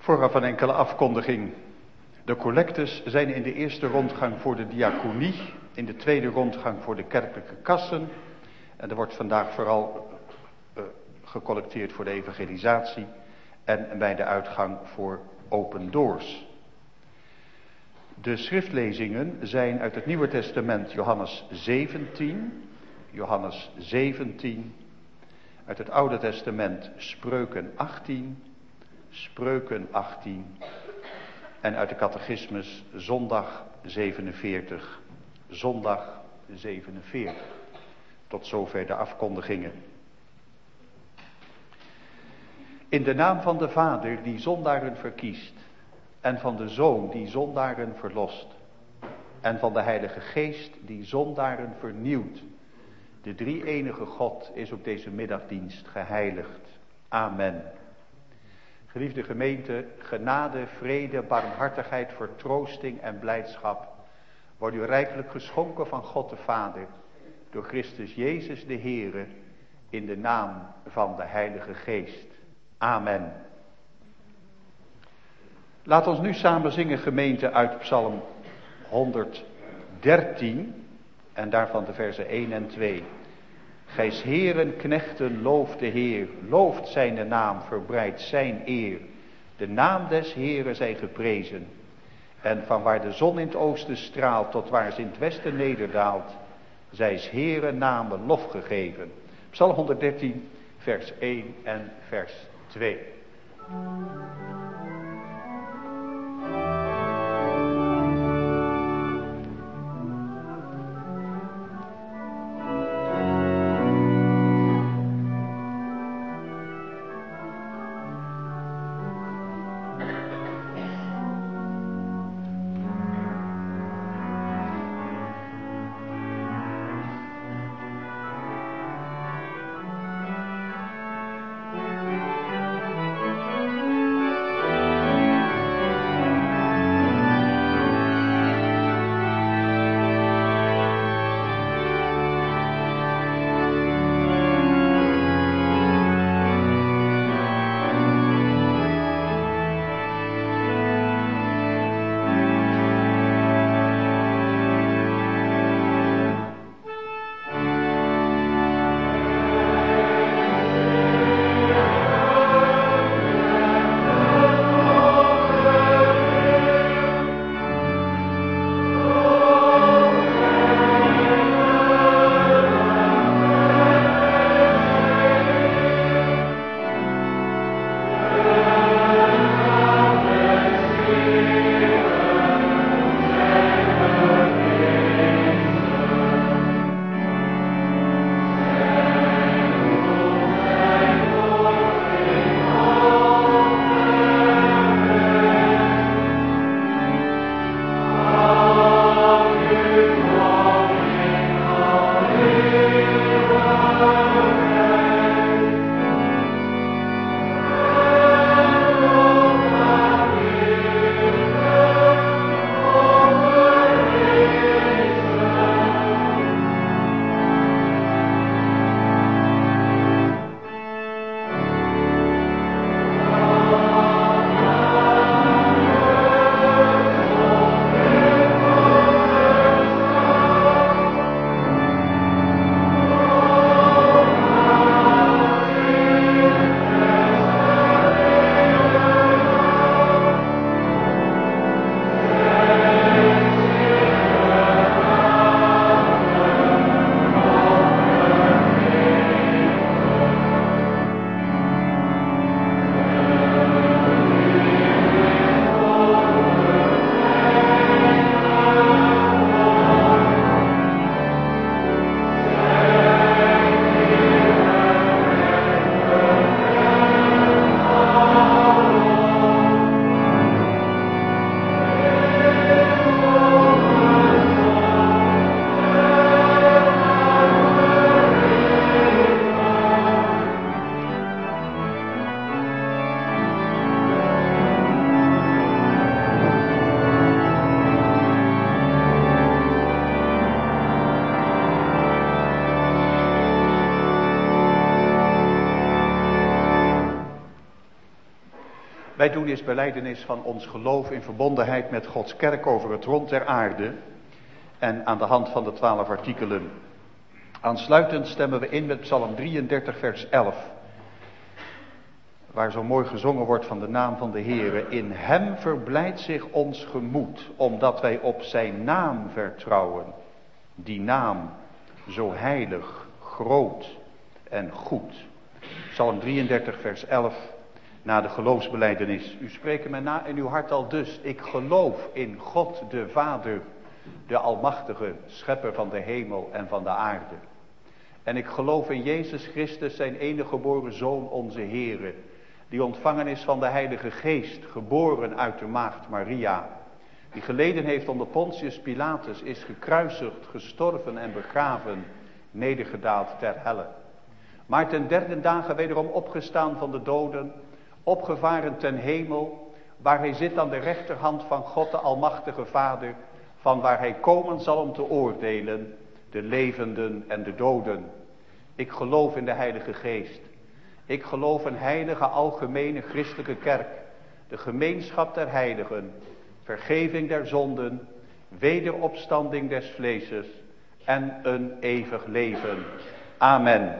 Vooraf een enkele afkondiging. De collectes zijn in de eerste rondgang voor de diaconie, in de tweede rondgang voor de kerkelijke kassen. En er wordt vandaag vooral gecollecteerd voor de evangelisatie en bij de uitgang voor Open Doors. De schriftlezingen zijn uit het Nieuwe Testament Johannes 17, uit het Oude Testament Spreuken 18 en uit de catechismus zondag 47. Tot zover de afkondigingen. In de naam van de Vader die zondaren verkiest, en van de Zoon die zondaren verlost, en van de Heilige Geest die zondaren vernieuwt. De drie-enige God is op deze middagdienst geheiligd. Amen. Geliefde gemeente, genade, vrede, barmhartigheid, vertroosting en blijdschap wordt u rijkelijk geschonken van God de Vader, door Christus Jezus de Heere, in de naam van de Heilige Geest. Amen. Laat ons nu samen zingen, gemeente, uit Psalm 113 en daarvan de versen 1 en 2. Gijs heren, knechten, looft de Heer, looft zijn naam, verbreidt zijn eer. De naam des Heeren zij geprezen. En van waar de zon in het oosten straalt, tot waar ze in het westen nederdaalt, zij is Heeren namen lof gegeven. Psalm 113, vers 1 en vers 2. Wij doen eerst belijdenis van ons geloof in verbondenheid met Gods kerk over het rond der aarde. En aan de hand van de 12 artikelen. Aansluitend stemmen we in met Psalm 33 vers 11. Waar zo mooi gezongen wordt van de naam van de Heere. In hem verblijdt zich ons gemoed, omdat wij op zijn naam vertrouwen. Die naam, zo heilig, groot en goed. Psalm 33 vers 11, na de geloofsbelijdenis. U spreekt mij na in uw hart al dus. Ik geloof in God de Vader, de Almachtige, schepper van de hemel en van de aarde. En ik geloof in Jezus Christus, zijn enige geboren Zoon, onze Heere, die ontvangen is van de Heilige Geest, geboren uit de maagd Maria, die geleden heeft onder Pontius Pilatus, is gekruisigd, gestorven en begraven, nedergedaald ter helle. Maar ten derde dagen wederom opgestaan van de doden, opgevaren ten hemel, waar hij zit aan de rechterhand van God de Almachtige Vader, van waar hij komen zal om te oordelen, de levenden en de doden. Ik geloof in de Heilige Geest. Ik geloof een heilige algemene christelijke kerk, de gemeenschap der heiligen, vergeving der zonden, wederopstanding des vleeses en een eeuwig leven. Amen.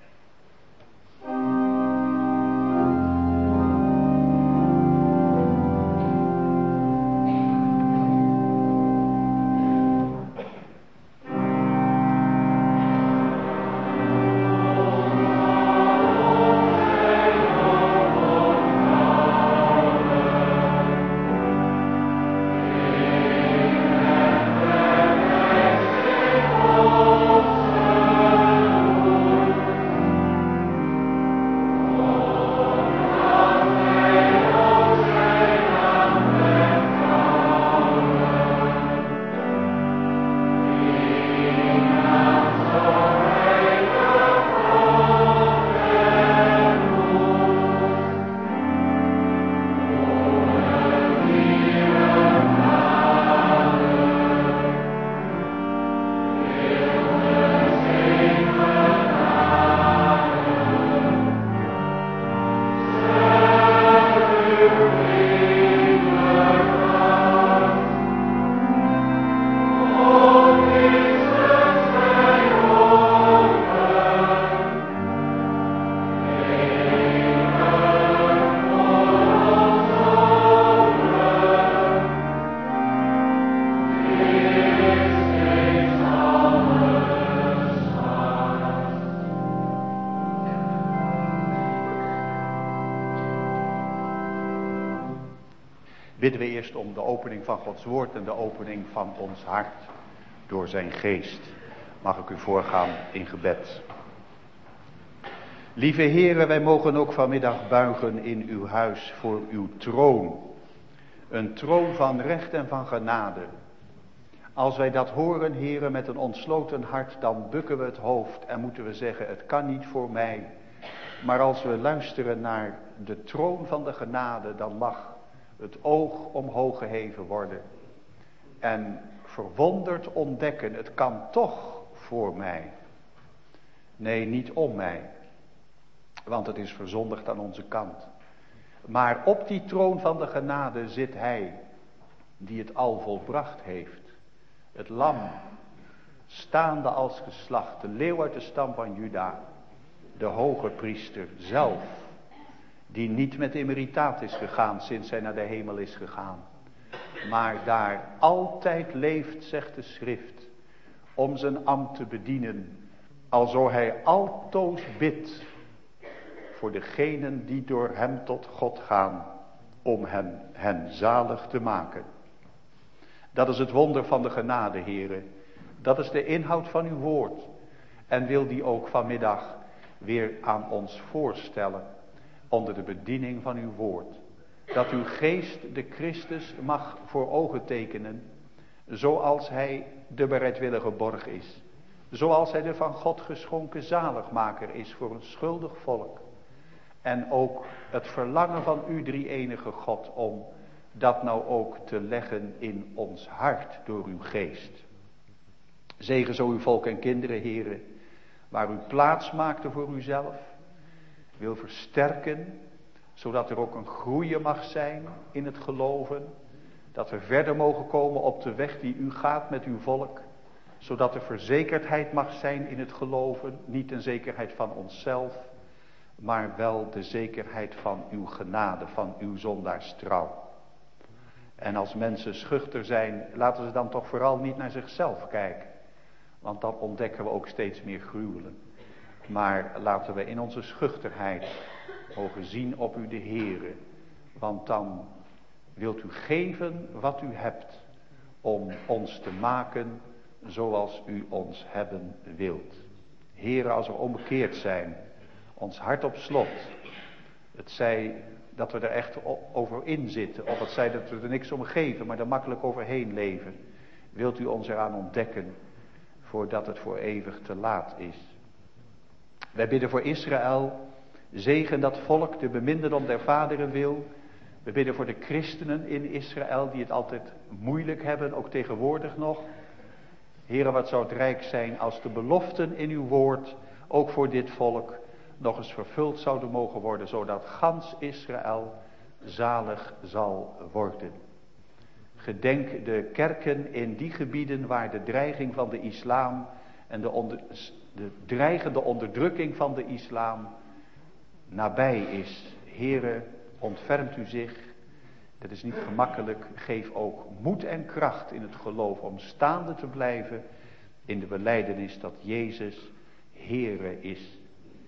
Bidden we eerst om de opening van Gods woord en de opening van ons hart door zijn geest. Mag ik u voorgaan in gebed. Lieve Heere, wij mogen ook vanmiddag buigen in uw huis voor uw troon. Een troon van recht en van genade. Als wij dat horen, Heere, met een ontsloten hart, dan bukken we het hoofd en moeten we zeggen, het kan niet voor mij. Maar als we luisteren naar de troon van de genade, dan mag het oog omhoog geheven worden. En verwonderd ontdekken, het kan toch voor mij. Nee, niet om mij. Want het is verzondigd aan onze kant. Maar op die troon van de genade zit hij, die het al volbracht heeft. Het lam, staande als geslacht, de leeuw uit de stam van Juda. De hoge priester zelf, die niet met emeritaat is gegaan sinds hij naar de hemel is gegaan. Maar daar altijd leeft, zegt de schrift, om zijn ambt te bedienen. Alzo hij altoos bidt voor degenen die door hem tot God gaan, om hen zalig te maken. Dat is het wonder van de genade, heren. Dat is de inhoud van uw woord. En wil die ook vanmiddag weer aan ons voorstellen, onder de bediening van uw woord. Dat uw geest de Christus mag voor ogen tekenen, zoals hij de bereidwillige borg is. Zoals hij de van God geschonken zaligmaker is voor een schuldig volk. En ook het verlangen van u drie enige God om dat nou ook te leggen in ons hart door uw geest. Zegen zo uw volk en kinderen, heren, waar u plaats maakte voor uzelf. Wil versterken, Zodat er ook een groeien mag zijn in het geloven. Dat we verder mogen komen op de weg die u gaat met uw volk. Zodat er verzekerdheid mag zijn in het geloven. Niet een zekerheid van onszelf. Maar wel de zekerheid van uw genade, van uw zondaarstrouw. En als mensen schuchter zijn, laten ze dan toch vooral niet naar zichzelf kijken. Want dan ontdekken we ook steeds meer gruwelen. Maar laten we in onze schuchterheid mogen zien op u de Heere. Want dan wilt u geven wat u hebt om ons te maken zoals u ons hebben wilt. Heere, als we onbekeerd zijn, ons hart op slot. Het zij dat we er echt over in zitten. Of het zij dat we er niks om geven, maar er makkelijk overheen leven. Wilt u ons eraan ontdekken, voordat het voor eeuwig te laat is. Wij bidden voor Israël. Zegen dat volk, de beminderdom der vaderen wil. We bidden voor de christenen in Israël, die het altijd moeilijk hebben, ook tegenwoordig nog. Heere, wat zou het rijk zijn als de beloften in uw woord, ook voor dit volk, nog eens vervuld zouden mogen worden, zodat gans Israël zalig zal worden. Gedenk de kerken in die gebieden waar de dreiging van de islam en de dreigende onderdrukking van de islam nabij is. Heere, ontfermt u zich. Dat is niet gemakkelijk. Geef ook moed en kracht in het geloof om staande te blijven in de belijdenis dat Jezus Heere is.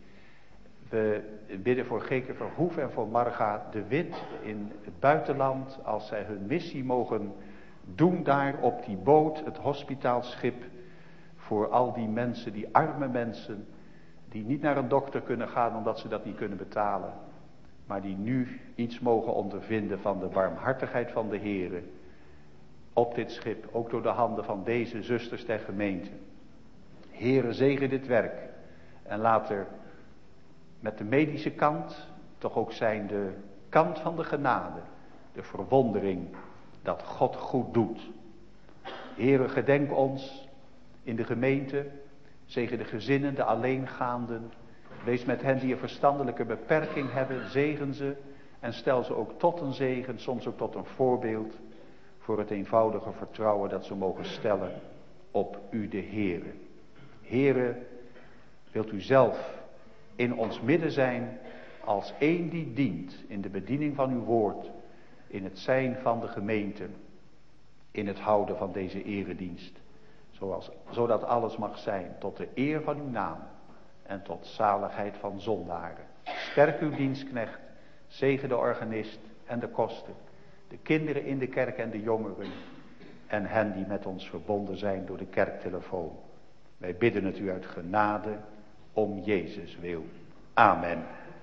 We bidden voor Geke Verhoef en voor Marga de Wit in het buitenland. Als zij hun missie mogen doen daar op die boot, het hospitaalschip. Voor al die mensen, die arme mensen, die niet naar een dokter kunnen gaan omdat ze dat niet kunnen betalen. Maar die nu iets mogen ondervinden van de barmhartigheid van de Heere. Op dit schip, ook door de handen van deze zusters der gemeente. Heere, zegen dit werk. En laat er met de medische kant toch ook zijn de kant van de genade. De verwondering dat God goed doet. Heere, gedenk ons in de gemeente. Zegen de gezinnen, de alleengaanden. Wees met hen die een verstandelijke beperking hebben. Zegen ze en stel ze ook tot een zegen. Soms ook tot een voorbeeld. Voor het eenvoudige vertrouwen dat ze mogen stellen op u de Heere. Heere, wilt u zelf in ons midden zijn als één die dient in de bediening van uw woord, in het zijn van de gemeente, in het houden van deze eredienst, zodat alles mag zijn tot de eer van uw naam en tot zaligheid van zondaren. Sterk uw dienstknecht, zegen de organist en de koster, de kinderen in de kerk en de jongeren en hen die met ons verbonden zijn door de kerktelefoon. Wij bidden het u uit genade om Jezus wil. Amen.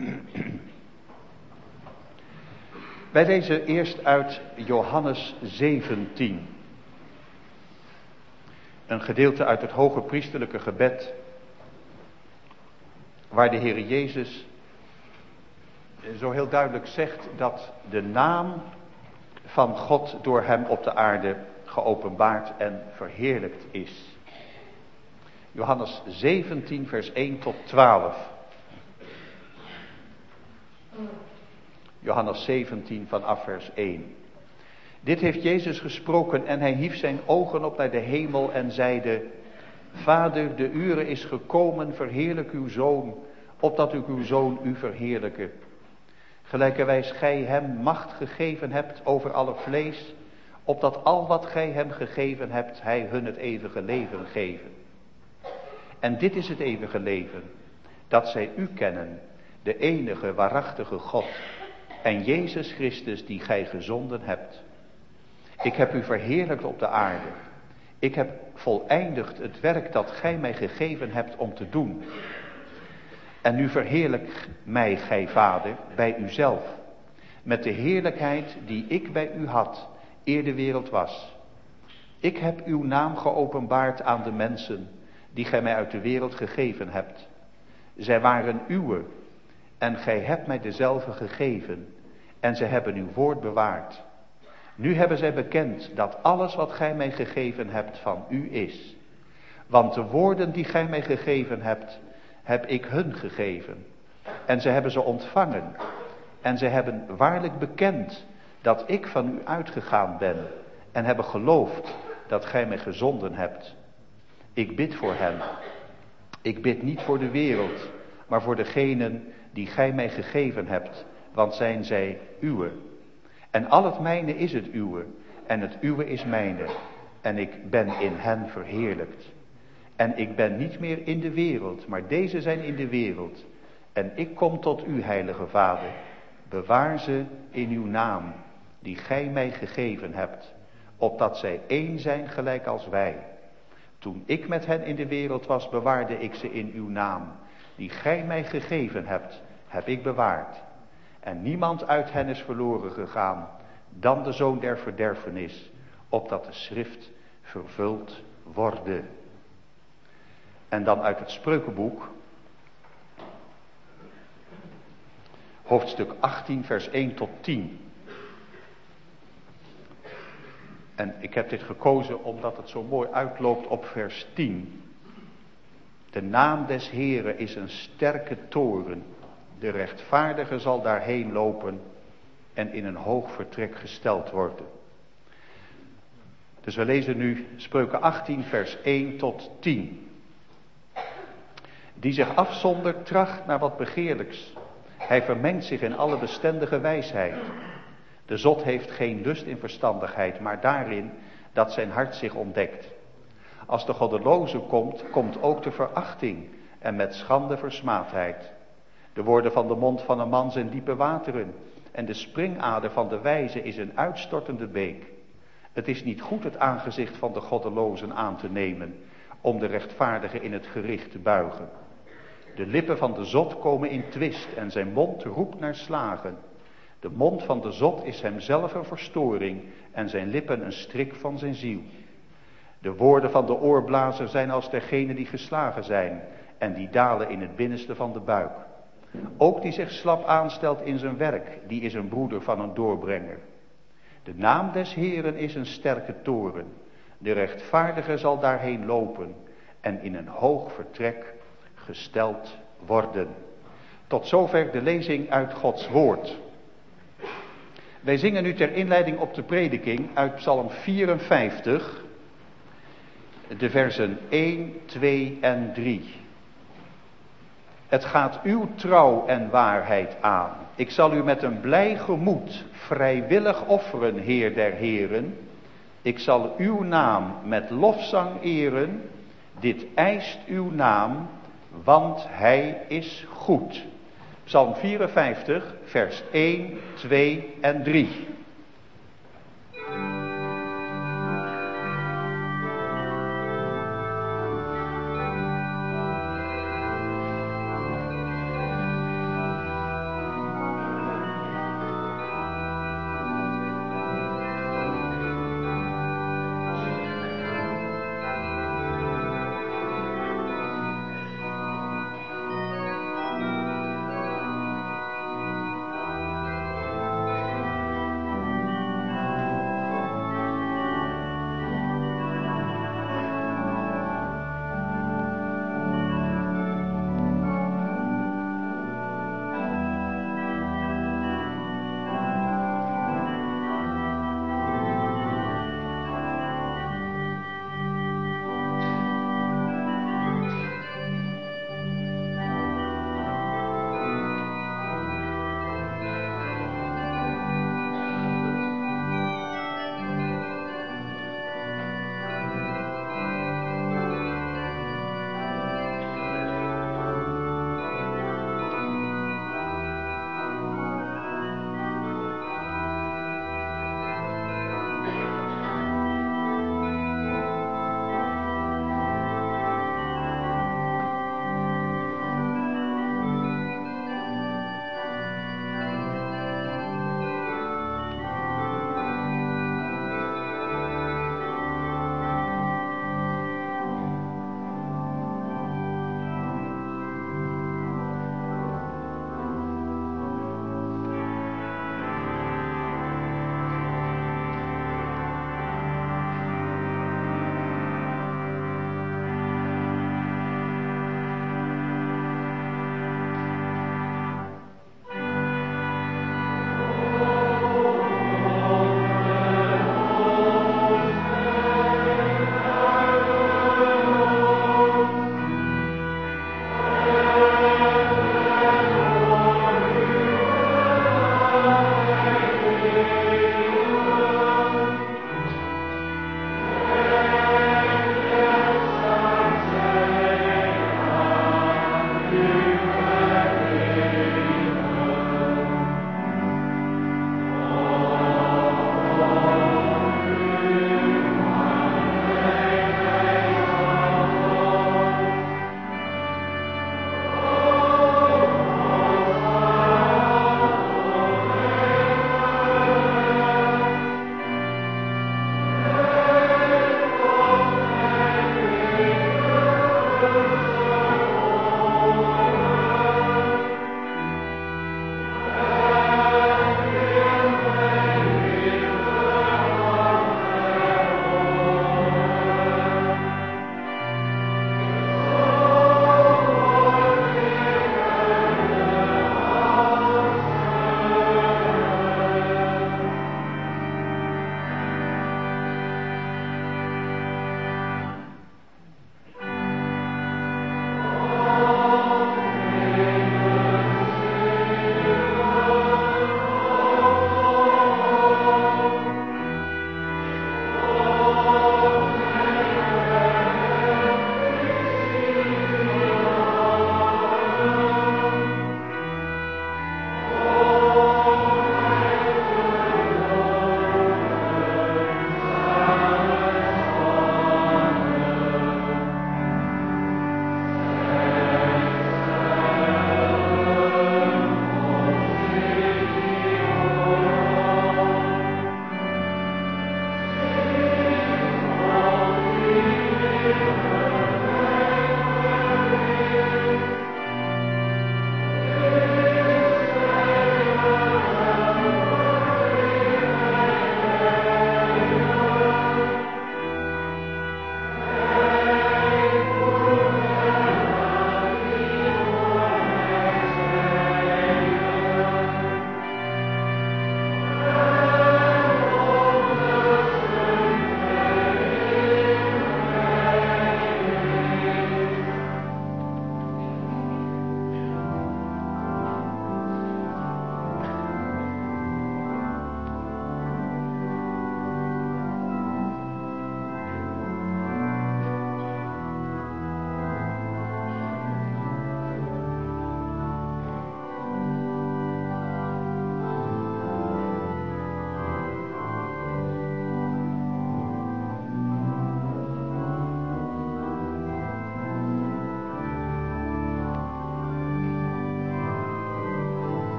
Wij lezen eerst uit Johannes 17. Een gedeelte uit het hoge priesterlijke gebed, waar de Heer Jezus zo heel duidelijk zegt dat de naam van God door hem op de aarde geopenbaard en verheerlijkt is. Johannes 17 vers 1 tot 12. Johannes 17 vanaf vers 1. Dit heeft Jezus gesproken en hij hief zijn ogen op naar de hemel en zeide: Vader, de ure is gekomen, verheerlijk uw Zoon, opdat uw Zoon u verheerlijke. Gelijkerwijs gij hem macht gegeven hebt over alle vlees, opdat al wat gij hem gegeven hebt, hij hun het eeuwige leven geven. En dit is het eeuwige leven, dat zij u kennen, de enige waarachtige God, en Jezus Christus die gij gezonden hebt. Ik heb u verheerlijkt op de aarde. Ik heb voleindigd het werk dat gij mij gegeven hebt om te doen. En nu verheerlijk mij, gij Vader, bij uzelf, met de heerlijkheid die ik bij u had, eer de wereld was. Ik heb uw naam geopenbaard aan de mensen, die gij mij uit de wereld gegeven hebt. Zij waren uwe, en gij hebt mij dezelfde gegeven, en zij hebben uw woord bewaard. Nu hebben zij bekend dat alles wat gij mij gegeven hebt van u is. Want de woorden die gij mij gegeven hebt, heb ik hun gegeven. En zij hebben ze ontvangen. En ze hebben waarlijk bekend dat ik van u uitgegaan ben en hebben geloofd dat gij mij gezonden hebt. Ik bid voor hen. Ik bid niet voor de wereld, maar voor degenen die gij mij gegeven hebt, want zijn zij uwe. En al het mijne is het uwe, en het uwe is mijne, en ik ben in hen verheerlijkt. En ik ben niet meer in de wereld, maar deze zijn in de wereld. En ik kom tot u, heilige Vader, bewaar ze in uw naam, die gij mij gegeven hebt, opdat zij één zijn gelijk als wij. Toen ik met hen in de wereld was, bewaarde ik ze in uw naam, die gij mij gegeven hebt, heb ik bewaard. En niemand uit hen is verloren gegaan, dan de zoon der verderfenis, opdat de schrift vervuld worden. En dan uit het Spreukenboek, hoofdstuk 18, vers 1 tot 10. En ik heb dit gekozen omdat het zo mooi uitloopt op vers 10. De naam des Heeren is een sterke toren. De rechtvaardige zal daarheen lopen en in een hoog vertrek gesteld worden. Dus we lezen nu Spreuken 18, vers 1 tot 10. Die zich afzondert, tracht naar wat begeerlijks. Hij vermengt zich in alle bestendige wijsheid. De zot heeft geen lust in verstandigheid, maar daarin dat zijn hart zich ontdekt. Als de goddeloze komt, komt ook de verachting en met schande versmaadheid. De woorden van de mond van een man zijn diepe wateren en de springader van de wijze is een uitstortende beek. Het is niet goed het aangezicht van de goddelozen aan te nemen, om de rechtvaardige in het gericht te buigen. De lippen van de zot komen in twist en zijn mond roept naar slagen. De mond van de zot is hemzelf een verstoring en zijn lippen een strik van zijn ziel. De woorden van de oorblazer zijn als dergenen die geslagen zijn en die dalen in het binnenste van de buik. Ook die zich slap aanstelt in zijn werk, die is een broeder van een doorbrenger. De naam des Heeren is een sterke toren. De rechtvaardige zal daarheen lopen en in een hoog vertrek gesteld worden. Tot zover de lezing uit Gods woord. Wij zingen nu ter inleiding op de prediking uit Psalm 54, de versen 1, 2 en 3. Het gaat uw trouw en waarheid aan. Ik zal u met een blij gemoed vrijwillig offeren, Heer der Heren. Ik zal uw naam met lofzang eren. Dit eist uw naam, want hij is goed. Psalm 54, vers 1, 2 en 3.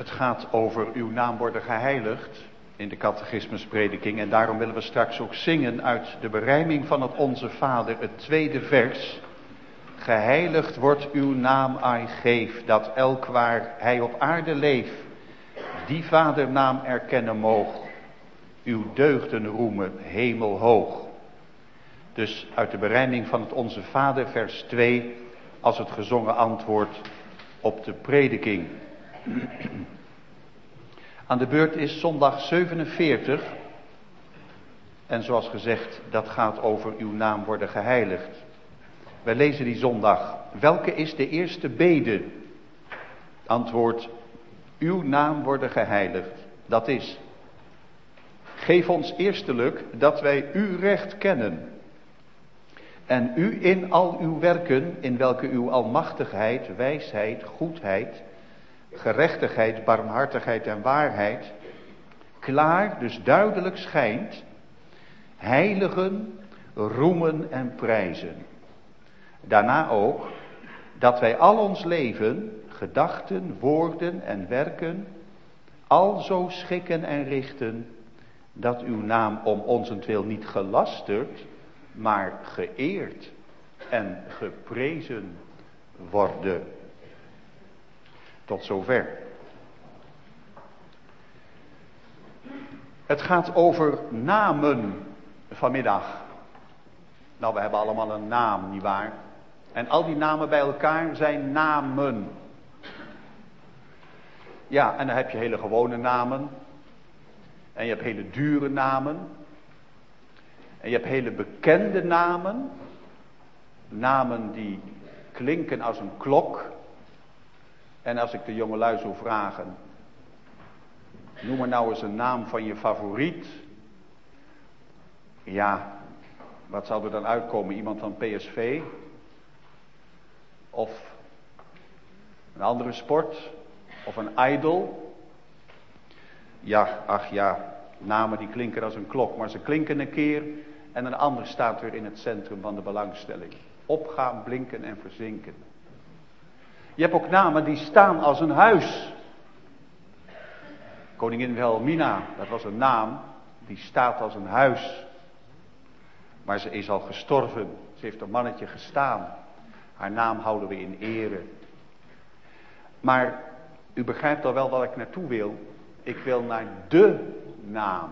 Het gaat over uw naam worden geheiligd in de catechismusprediking. En daarom willen we straks ook zingen uit de berijming van het Onze Vader, het tweede vers. Geheiligd wordt uw naam, ai geef, dat elk waar hij op aarde leeft, die vadernaam erkennen moog. Uw deugden roemen hemelhoog. Dus uit de berijming van het Onze Vader, vers 2, als het gezongen antwoord op de prediking. Aan de beurt is zondag 47. En zoals gezegd, dat gaat over uw naam worden geheiligd. Wij lezen die zondag. Welke is de eerste bede? Antwoord, uw naam worden geheiligd. Dat is, geef ons eerstelijk dat wij uw recht kennen. En u in al uw werken, in welke uw almachtigheid, wijsheid, goedheid, gerechtigheid, barmhartigheid en waarheid klaar, dus duidelijk schijnt, heiligen, roemen en prijzen. Daarna ook dat wij al ons leven, gedachten, woorden en werken, al zo schikken en richten, dat uw naam om onzentwil niet gelasterd, maar geëerd en geprezen worden. Tot zover. Het gaat over namen vanmiddag. Nou, we hebben allemaal een naam, nietwaar? En al die namen bij elkaar zijn namen. Ja, en dan heb je hele gewone namen. En je hebt hele dure namen. En je hebt hele bekende namen. Namen die klinken als een klok. En als ik de jongelui zou vragen, noem maar nou eens een naam van je favoriet. Ja, wat zou er dan uitkomen? Iemand van PSV? Of een andere sport? Of een idol? Ja, ach ja, namen die klinken als een klok, maar ze klinken een keer en een ander staat weer in het centrum van de belangstelling. Opgaan, blinken en verzinken. Je hebt ook namen die staan als een huis. Koningin Wilhelmina, dat was een naam, die staat als een huis. Maar ze is al gestorven. Ze heeft een mannetje gestaan. Haar naam houden we in ere. Maar u begrijpt al wel waar ik naartoe wil. Ik wil naar de naam.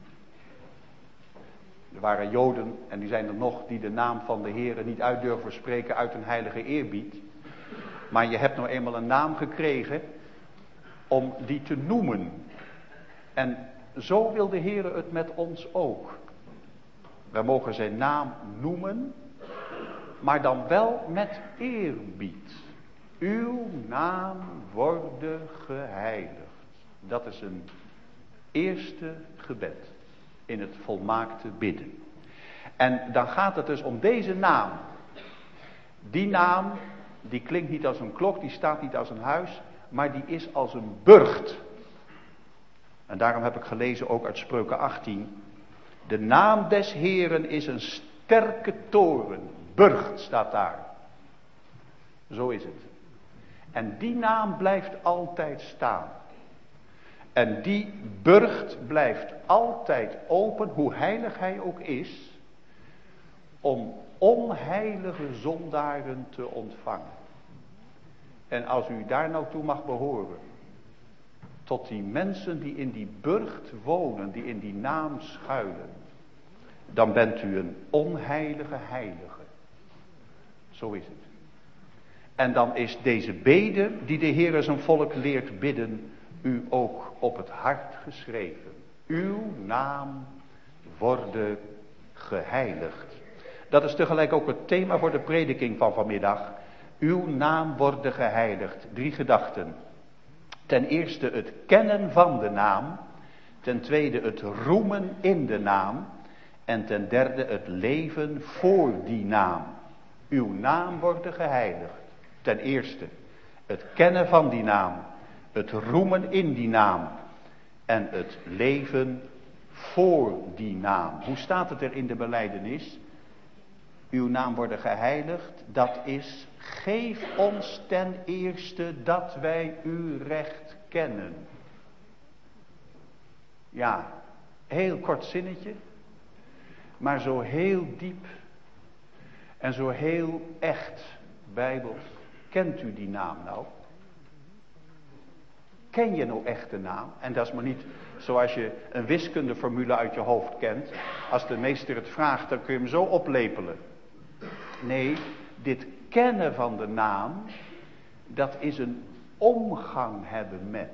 Er waren Joden, en die zijn er nog, die de naam van de Heere niet uit durven spreken uit een heilige eerbied. Maar je hebt nou eenmaal een naam gekregen om die te noemen. En zo wil de Heere het met ons ook. Wij mogen zijn naam noemen, maar dan wel met eerbied. Uw naam worden geheiligd. Dat is een eerste gebed in het volmaakte bidden. En dan gaat het dus om deze naam. Die naam, die klinkt niet als een klok, die staat niet als een huis, maar die is als een burcht. En daarom heb ik gelezen ook uit Spreuken 18. De naam des Heeren is een sterke toren. Burcht staat daar. Zo is het. En die naam blijft altijd staan. En die burcht blijft altijd open, hoe heilig hij ook is, om onheilige zondaren te ontvangen. En als u daar nou toe mag behoren, tot die mensen die in die burcht wonen, die in die naam schuilen, dan bent u een onheilige heilige. Zo is het. En dan is deze bede die de Heer zijn volk leert bidden, u ook op het hart geschreven. Uw naam worden geheiligd. Dat is tegelijk ook het thema voor de prediking van vanmiddag. Uw naam worden geheiligd. 3 gedachten. Ten eerste het kennen van de naam. Ten tweede het roemen in de naam. En ten derde het leven voor die naam. Uw naam worden geheiligd. Ten eerste het kennen van die naam. Het roemen in die naam. En het leven voor die naam. Hoe staat het er in de belijdenis? Uw naam worden geheiligd. Dat is, geef ons ten eerste dat wij uw recht kennen. Ja, heel kort zinnetje, maar zo heel diep en zo heel echt bijbels. Kent u die naam nou? Ken je nou echt de naam? En dat is maar niet zoals je een wiskundeformule uit je hoofd kent. Als de meester het vraagt, dan kun je hem zo oplepelen. Nee, dit kennen van de naam, dat is een omgang hebben met.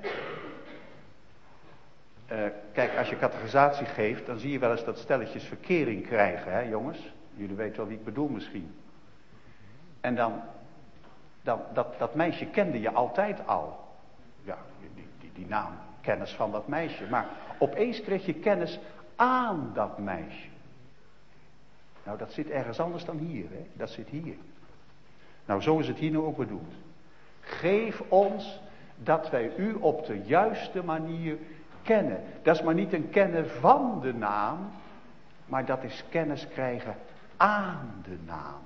Kijk, als je catechisatie geeft, dan zie je wel eens dat stelletjes verkering krijgen, hè jongens? Jullie weten wel wie ik bedoel misschien. En dan dat meisje kende je altijd al. Ja, die naam, kennis van dat meisje. Maar opeens kreeg je kennis aan dat meisje. Nou, dat zit ergens anders dan hier, hè? Dat zit hier. Nou, zo is het hier nu ook bedoeld. Geef ons dat wij u op de juiste manier kennen. Dat is maar niet een kennen van de naam, maar dat is kennis krijgen aan de naam.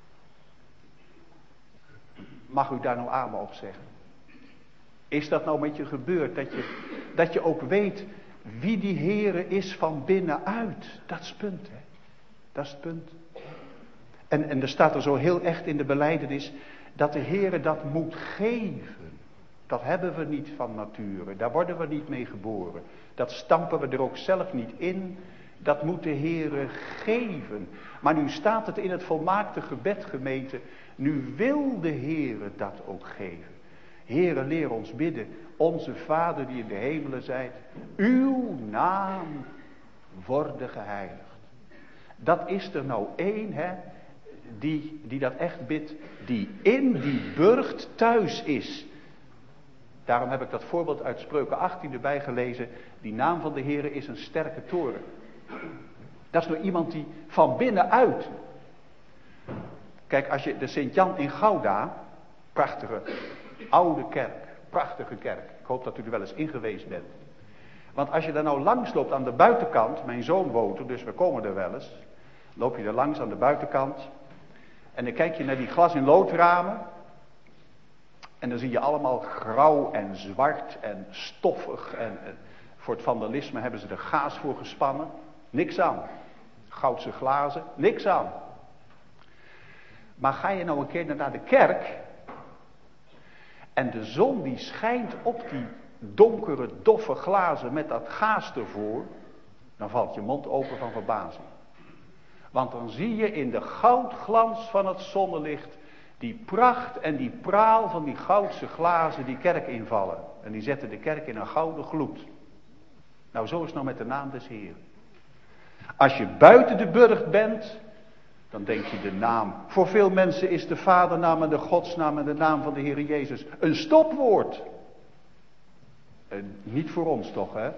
Mag u daar nou amen op zeggen? Is dat nou met je gebeurd? Dat je ook weet wie die Heere is van binnenuit. Dat is het punt, hè. Dat is het punt. En er staat er zo heel echt in de belijdenis dat de Heere dat moet geven. Dat hebben we niet van nature. Daar worden we niet mee geboren. Dat stampen we er ook zelf niet in. Dat moet de Heere geven. Maar nu staat het in het volmaakte gebed, gemeente. Nu wil de Heere dat ook geven. Heere, leer ons bidden. Onze Vader die in de hemelen zijt. Uw naam worden geheiligd. Dat is er nou één, hè. Die dat echt bidt. Die in die burcht thuis is. Daarom heb ik dat voorbeeld uit Spreuken 18 erbij gelezen. Die naam van de Heere is een sterke toren. Dat is nou iemand die van binnenuit. Kijk, als je de Sint-Jan in Gouda, prachtige oude kerk, prachtige kerk. Ik hoop dat u er wel eens in geweest bent. Want als je daar nou langs loopt aan de buitenkant, mijn zoon woont er, dus we komen er wel eens. Loop je er langs aan de buitenkant. En dan kijk je naar die glas- en loodramen. En dan zie je allemaal grauw en zwart en stoffig. En voor het vandalisme hebben ze er gaas voor gespannen. Niks aan. Goudse glazen, niks aan. Maar ga je nou een keer naar de kerk. En de zon die schijnt op die donkere, doffe glazen met dat gaas ervoor. Dan valt je mond open van verbazing. Want dan zie je in de goudglans van het zonnelicht die pracht en die praal van die goudse glazen die kerk invallen. En die zetten de kerk in een gouden gloed. Nou, zo is het nou met de naam des Heeren. Als je buiten de burcht bent, dan denk je de naam. Voor veel mensen is de vadernaam en de godsnaam en de naam van de Heer Jezus een stopwoord. Niet voor ons toch, hè?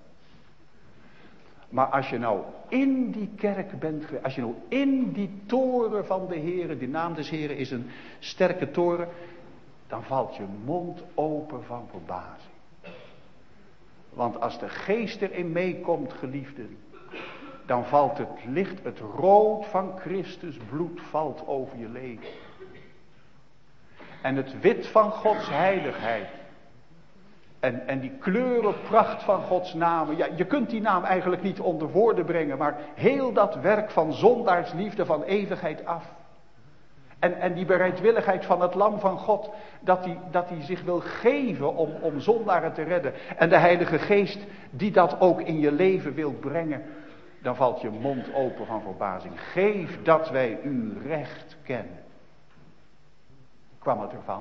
Maar als je nou in die kerk bent, als je nou in die toren van de Heere, die naam des Heeren is een sterke toren, dan valt je mond open van verbazing. Want als de geest erin meekomt, geliefden, dan valt het licht, het rood van Christus bloed valt over je leven. En het wit van Gods heiligheid. En die kleurenpracht van Gods namen. Ja, je kunt die naam eigenlijk niet onder woorden brengen. Maar heel dat werk van zondaarsliefde van eeuwigheid af. En die bereidwilligheid van het lam van God. Dat hij zich wil geven om zondaren te redden. En de Heilige Geest die dat ook in je leven wil brengen. Dan valt je mond open van verbazing. Geef dat wij uw recht kennen. Kwam het ervan?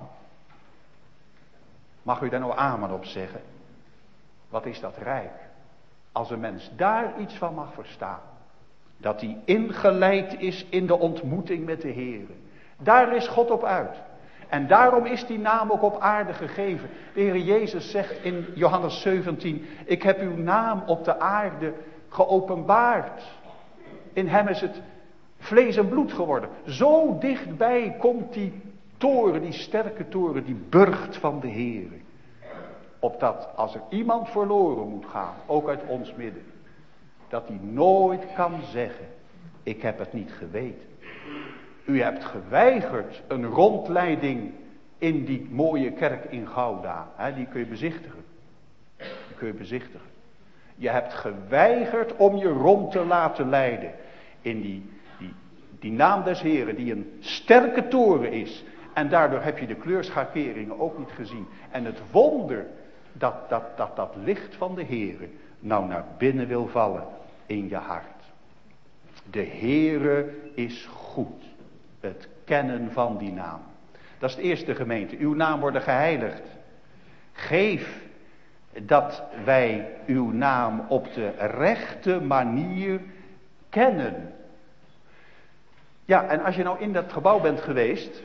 Mag u daar nou amen op zeggen? Wat is dat rijk? Als een mens daar iets van mag verstaan. Dat hij ingeleid is in de ontmoeting met de Heer. Daar is God op uit. En daarom is die naam ook op aarde gegeven. De Heer Jezus zegt in Johannes 17. Ik heb uw naam op de aarde geopenbaard. In hem is het vlees en bloed geworden. Zo dichtbij komt die toren, die sterke toren, die burcht van de Heer. Opdat als er iemand verloren moet gaan, ook uit ons midden, dat hij nooit kan zeggen, ik heb het niet geweten. U hebt geweigerd een rondleiding in die mooie kerk in Gouda. Die kun je bezichtigen. kun je bezichtigen. Je hebt geweigerd om je rond te laten leiden in die naam des Heren, die een sterke toren is. En daardoor heb je de kleurschakeringen ook niet gezien. En het wonder dat licht van de Heren nou naar binnen wil vallen in je hart. De Heere is goed. Het kennen van die naam. Dat is het eerste, gemeente. Uw naam worden geheiligd. Geef dat wij uw naam op de rechte manier kennen. Ja, en als je nou in dat gebouw bent geweest,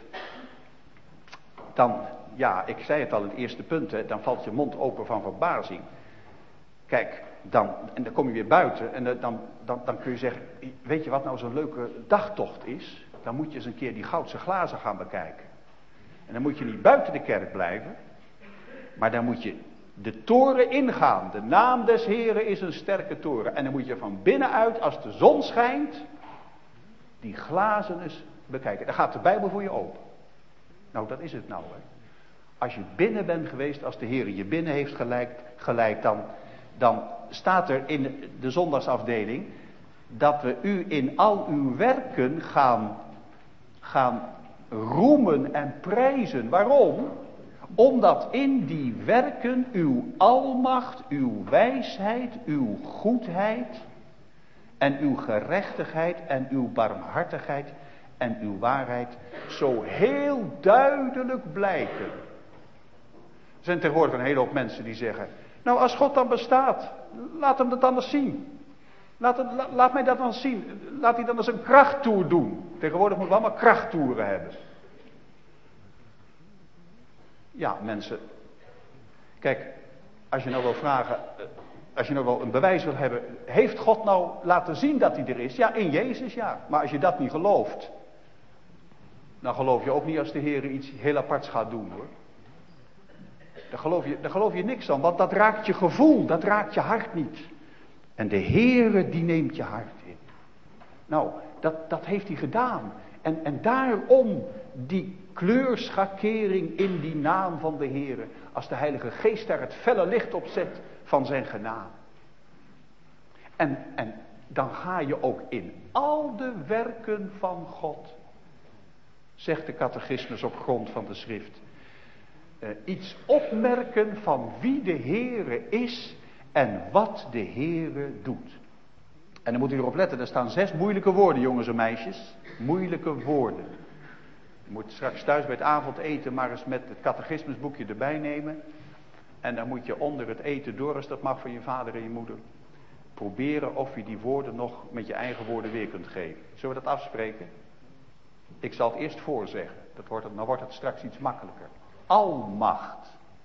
dan, ja, ik zei het al in het eerste punt, hè, dan valt je mond open van verbazing. Kijk, dan kom je weer buiten en dan kun je zeggen, weet je wat nou zo'n leuke dagtocht is? Dan moet je eens een keer die goudse glazen gaan bekijken. En dan moet je niet buiten de kerk blijven, maar dan moet je de toren ingaan. De naam des Heren is een sterke toren. En dan moet je van binnenuit, als de zon schijnt, die glazen eens bekijken. Dan gaat de Bijbel voor je open. Nou, dat is het nou. Hè. Als je binnen bent geweest, als de Heer je binnen heeft geleid, dan staat er in de zondagsafdeling dat we u in al uw werken gaan roemen en prijzen. Waarom? Omdat in die werken uw almacht, uw wijsheid, uw goedheid en uw gerechtigheid en uw barmhartigheid en uw waarheid zo heel duidelijk blijken. Er zijn tegenwoordig een hele hoop mensen die zeggen, nou als God dan bestaat, laat hem dat dan eens zien. Laat mij dat dan zien. Laat hij dan eens een krachttoer doen. Tegenwoordig moeten we allemaal krachttoeren hebben. Ja, mensen. Kijk, als je nou wil vragen, als je nou wel een bewijs wil hebben, heeft God nou laten zien dat hij er is? Ja, in Jezus ja. Maar als je dat niet gelooft, dan geloof je ook niet als de Heer iets heel aparts gaat doen, hoor. Daar geloof je niks aan, want dat raakt je gevoel, dat raakt je hart niet. En de Heere die neemt je hart in. Nou, dat heeft hij gedaan. En daarom die kleurschakering in die naam van de Heere. Als de Heilige Geest daar het felle licht op zet van zijn genade. En dan ga je ook in al de werken van God, zegt de catechismus op grond van de schrift, iets opmerken van wie de Heere is en wat de Heere doet. En dan moet u erop letten, er staan 6 moeilijke woorden, jongens en meisjes. Moeilijke woorden. Je moet straks thuis bij het avondeten maar eens met het catechismusboekje erbij nemen. En dan moet je onder het eten door, als dat mag van je vader en je moeder, proberen of je die woorden nog met je eigen woorden weer kunt geven. Zullen we dat afspreken? Ik zal het eerst voorzeggen. Dan wordt het straks iets makkelijker. Almacht.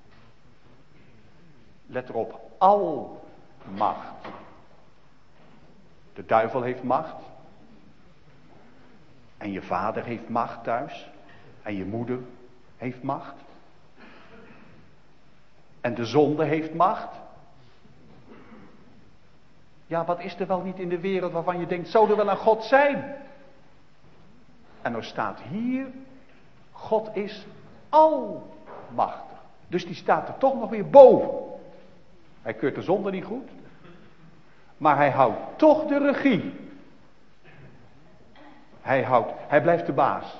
Let erop, almacht. De duivel heeft macht. En je vader heeft macht thuis. En je moeder heeft macht. En de zonde heeft macht. Ja, wat is er wel niet in de wereld waarvan je denkt, zou er wel een God zijn? En er staat hier, God is almachtig. Dus die staat er toch nog weer boven. Hij keurt de zonde niet goed. Maar hij houdt toch de regie. Hij blijft de baas.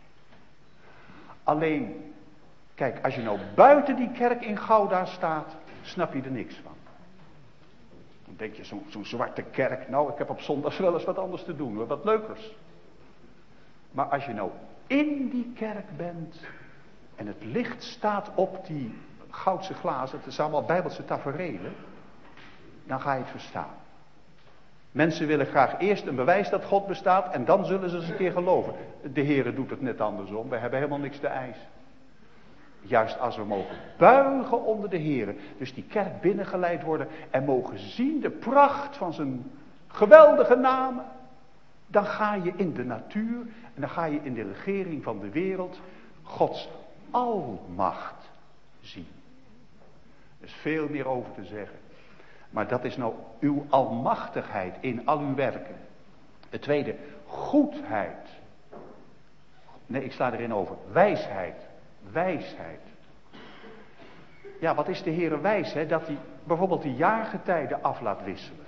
Alleen, kijk, als je nou buiten die kerk in Gouda staat, snap je er niks van. Dan denk je, zo'n zwarte kerk, nou, ik heb op zondags wel eens wat anders te doen, wat leukers. Maar als je nou in die kerk bent en het licht staat op die goudse glazen, het zijn allemaal bijbelse taferelen, dan ga je het verstaan. Mensen willen graag eerst een bewijs dat God bestaat en dan zullen ze eens een keer geloven. De Heere doet het net andersom, wij hebben helemaal niks te eisen. Juist als we mogen buigen onder de Heere, dus die kerk binnengeleid worden en mogen zien de pracht van zijn geweldige namen, dan ga je in de natuur en dan ga je in de regering van de wereld Gods almacht zien. Er is veel meer over te zeggen. Maar dat is nou uw almachtigheid in al uw werken. Het tweede, goedheid. Nee, ik sla erin over. Wijsheid. Wijsheid. Ja, wat is de Heere wijs, hè? bijvoorbeeld de jaargetijden af laat wisselen.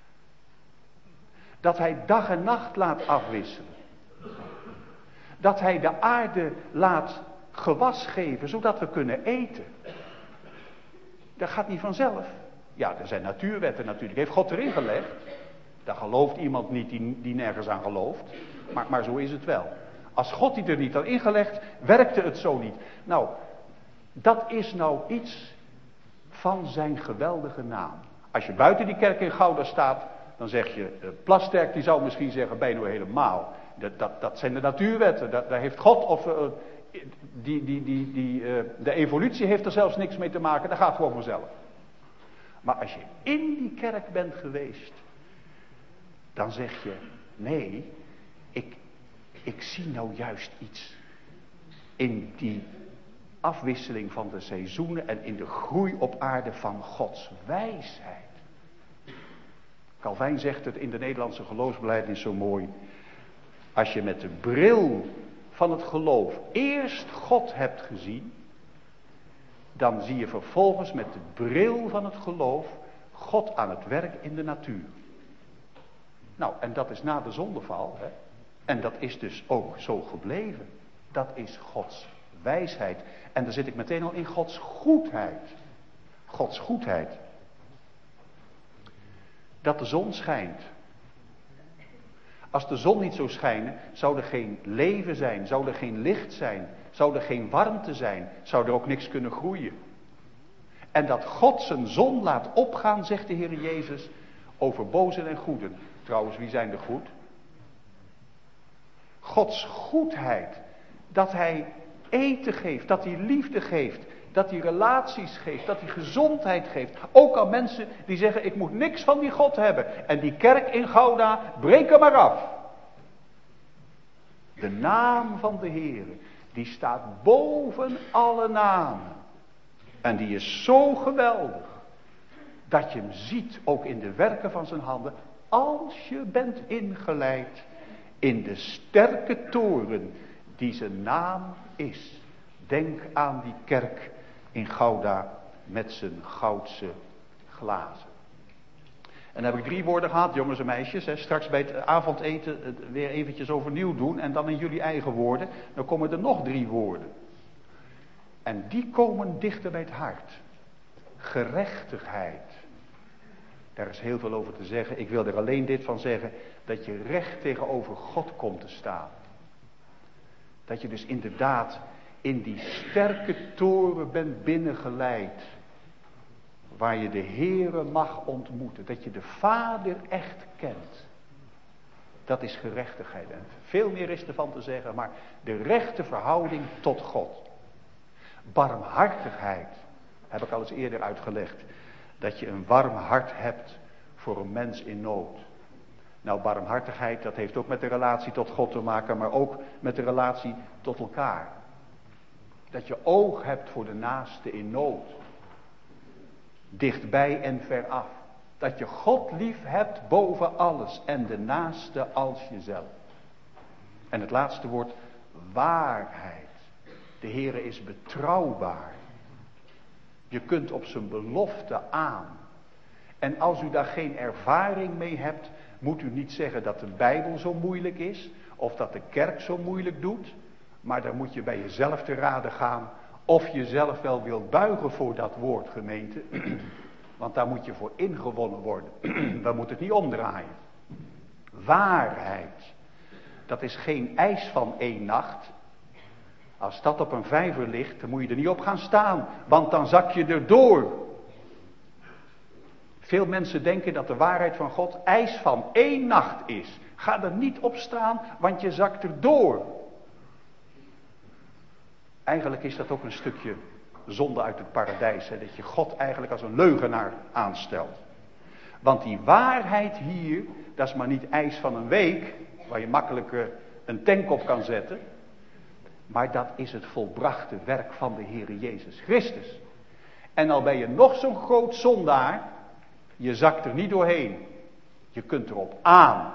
Dat hij dag en nacht laat afwisselen. Dat hij de aarde laat gewas geven, zodat we kunnen eten. Dat gaat niet vanzelf. Ja, er zijn natuurwetten natuurlijk. Heeft God erin gelegd. Daar gelooft iemand niet die nergens aan gelooft. Maar zo is het wel. Als God die er niet had ingelegd, werkte het zo niet. Nou, dat is nou iets van zijn geweldige naam. Als je buiten die kerk in Gouda staat, dan zeg je, Plasterk die zou misschien zeggen, ben je nou helemaal. Dat zijn de natuurwetten. Daar heeft God of de evolutie heeft er zelfs niks mee te maken. Dat gaat gewoon vanzelf. Maar als je in die kerk bent geweest, dan zeg je, nee, ik zie nou juist iets in die afwisseling van de seizoenen en in de groei op aarde van Gods wijsheid. Calvijn zegt het in de Nederlandse geloofsbelijdenis zo mooi. Als je met de bril van het geloof eerst God hebt gezien, dan zie je vervolgens met de bril van het geloof God aan het werk in de natuur. Nou, en dat is na de zondeval, hè? En dat is dus ook zo gebleven. Dat is Gods wijsheid. En dan zit ik meteen al in Gods goedheid. Gods goedheid. Dat de zon schijnt. Als de zon niet zou schijnen, zou er geen leven zijn, zou er geen licht zijn, zou er geen warmte zijn, zou er ook niks kunnen groeien. En dat God zijn zon laat opgaan, zegt de Heer Jezus, over bozen en goeden. Trouwens, wie zijn er goed? Gods goedheid, dat hij eten geeft, dat hij liefde geeft, dat hij relaties geeft, dat hij gezondheid geeft. Ook aan mensen die zeggen, ik moet niks van die God hebben. En die kerk in Gouda, breek hem maar af. De naam van de Heer, die staat boven alle namen. En die is zo geweldig, dat je hem ziet, ook in de werken van zijn handen, als je bent ingeleid in de sterke toren die zijn naam is. Denk aan die kerk in Gouda met zijn goudse glazen. En dan heb ik 3 woorden gehad, jongens en meisjes. Hè. Straks bij het avondeten het weer eventjes overnieuw doen. En dan in jullie eigen woorden. Dan komen er nog 3 woorden. En die komen dichter bij het hart. Gerechtigheid. Daar is heel veel over te zeggen. Ik wil er alleen dit van zeggen. Dat je recht tegenover God komt te staan. Dat je dus inderdaad in die sterke toren bent binnengeleid. Waar je de Heere mag ontmoeten. Dat je de Vader echt kent. Dat is gerechtigheid. En veel meer is ervan te zeggen. Maar de rechte verhouding tot God. Barmhartigheid. Heb ik al eens eerder uitgelegd. Dat je een warm hart hebt voor een mens in nood. Nou, barmhartigheid, dat heeft ook met de relatie tot God te maken. Maar ook met de relatie tot elkaar. Dat je oog hebt voor de naaste in nood. Dichtbij en veraf. Dat je God lief hebt boven alles. En de naaste als jezelf. En het laatste woord, waarheid. De Heere is betrouwbaar. Je kunt op zijn belofte aan. En als u daar geen ervaring mee hebt, moet u niet zeggen dat de Bijbel zo moeilijk is. Of dat de kerk zo moeilijk doet. Maar dan moet je bij jezelf te raden gaan. Of je zelf wel wilt buigen voor dat woord, gemeente. Want daar moet je voor ingewonnen worden. We moeten het niet omdraaien. Waarheid. Dat is geen ijs van 1 nacht. Als dat op een vijver ligt, dan moet je er niet op gaan staan. Want dan zak je erdoor. Veel mensen denken dat de waarheid van God ijs van 1 nacht is. Ga er niet op staan, want je zakt erdoor. Eigenlijk is dat ook een stukje zonde uit het paradijs. Hè? Dat je God eigenlijk als een leugenaar aanstelt. Want die waarheid hier, dat is maar niet ijs van een week, waar je makkelijk een tank op kan zetten. Maar dat is het volbrachte werk van de Heere Jezus Christus. En al ben je nog zo'n groot zondaar, je zakt er niet doorheen. Je kunt erop aan.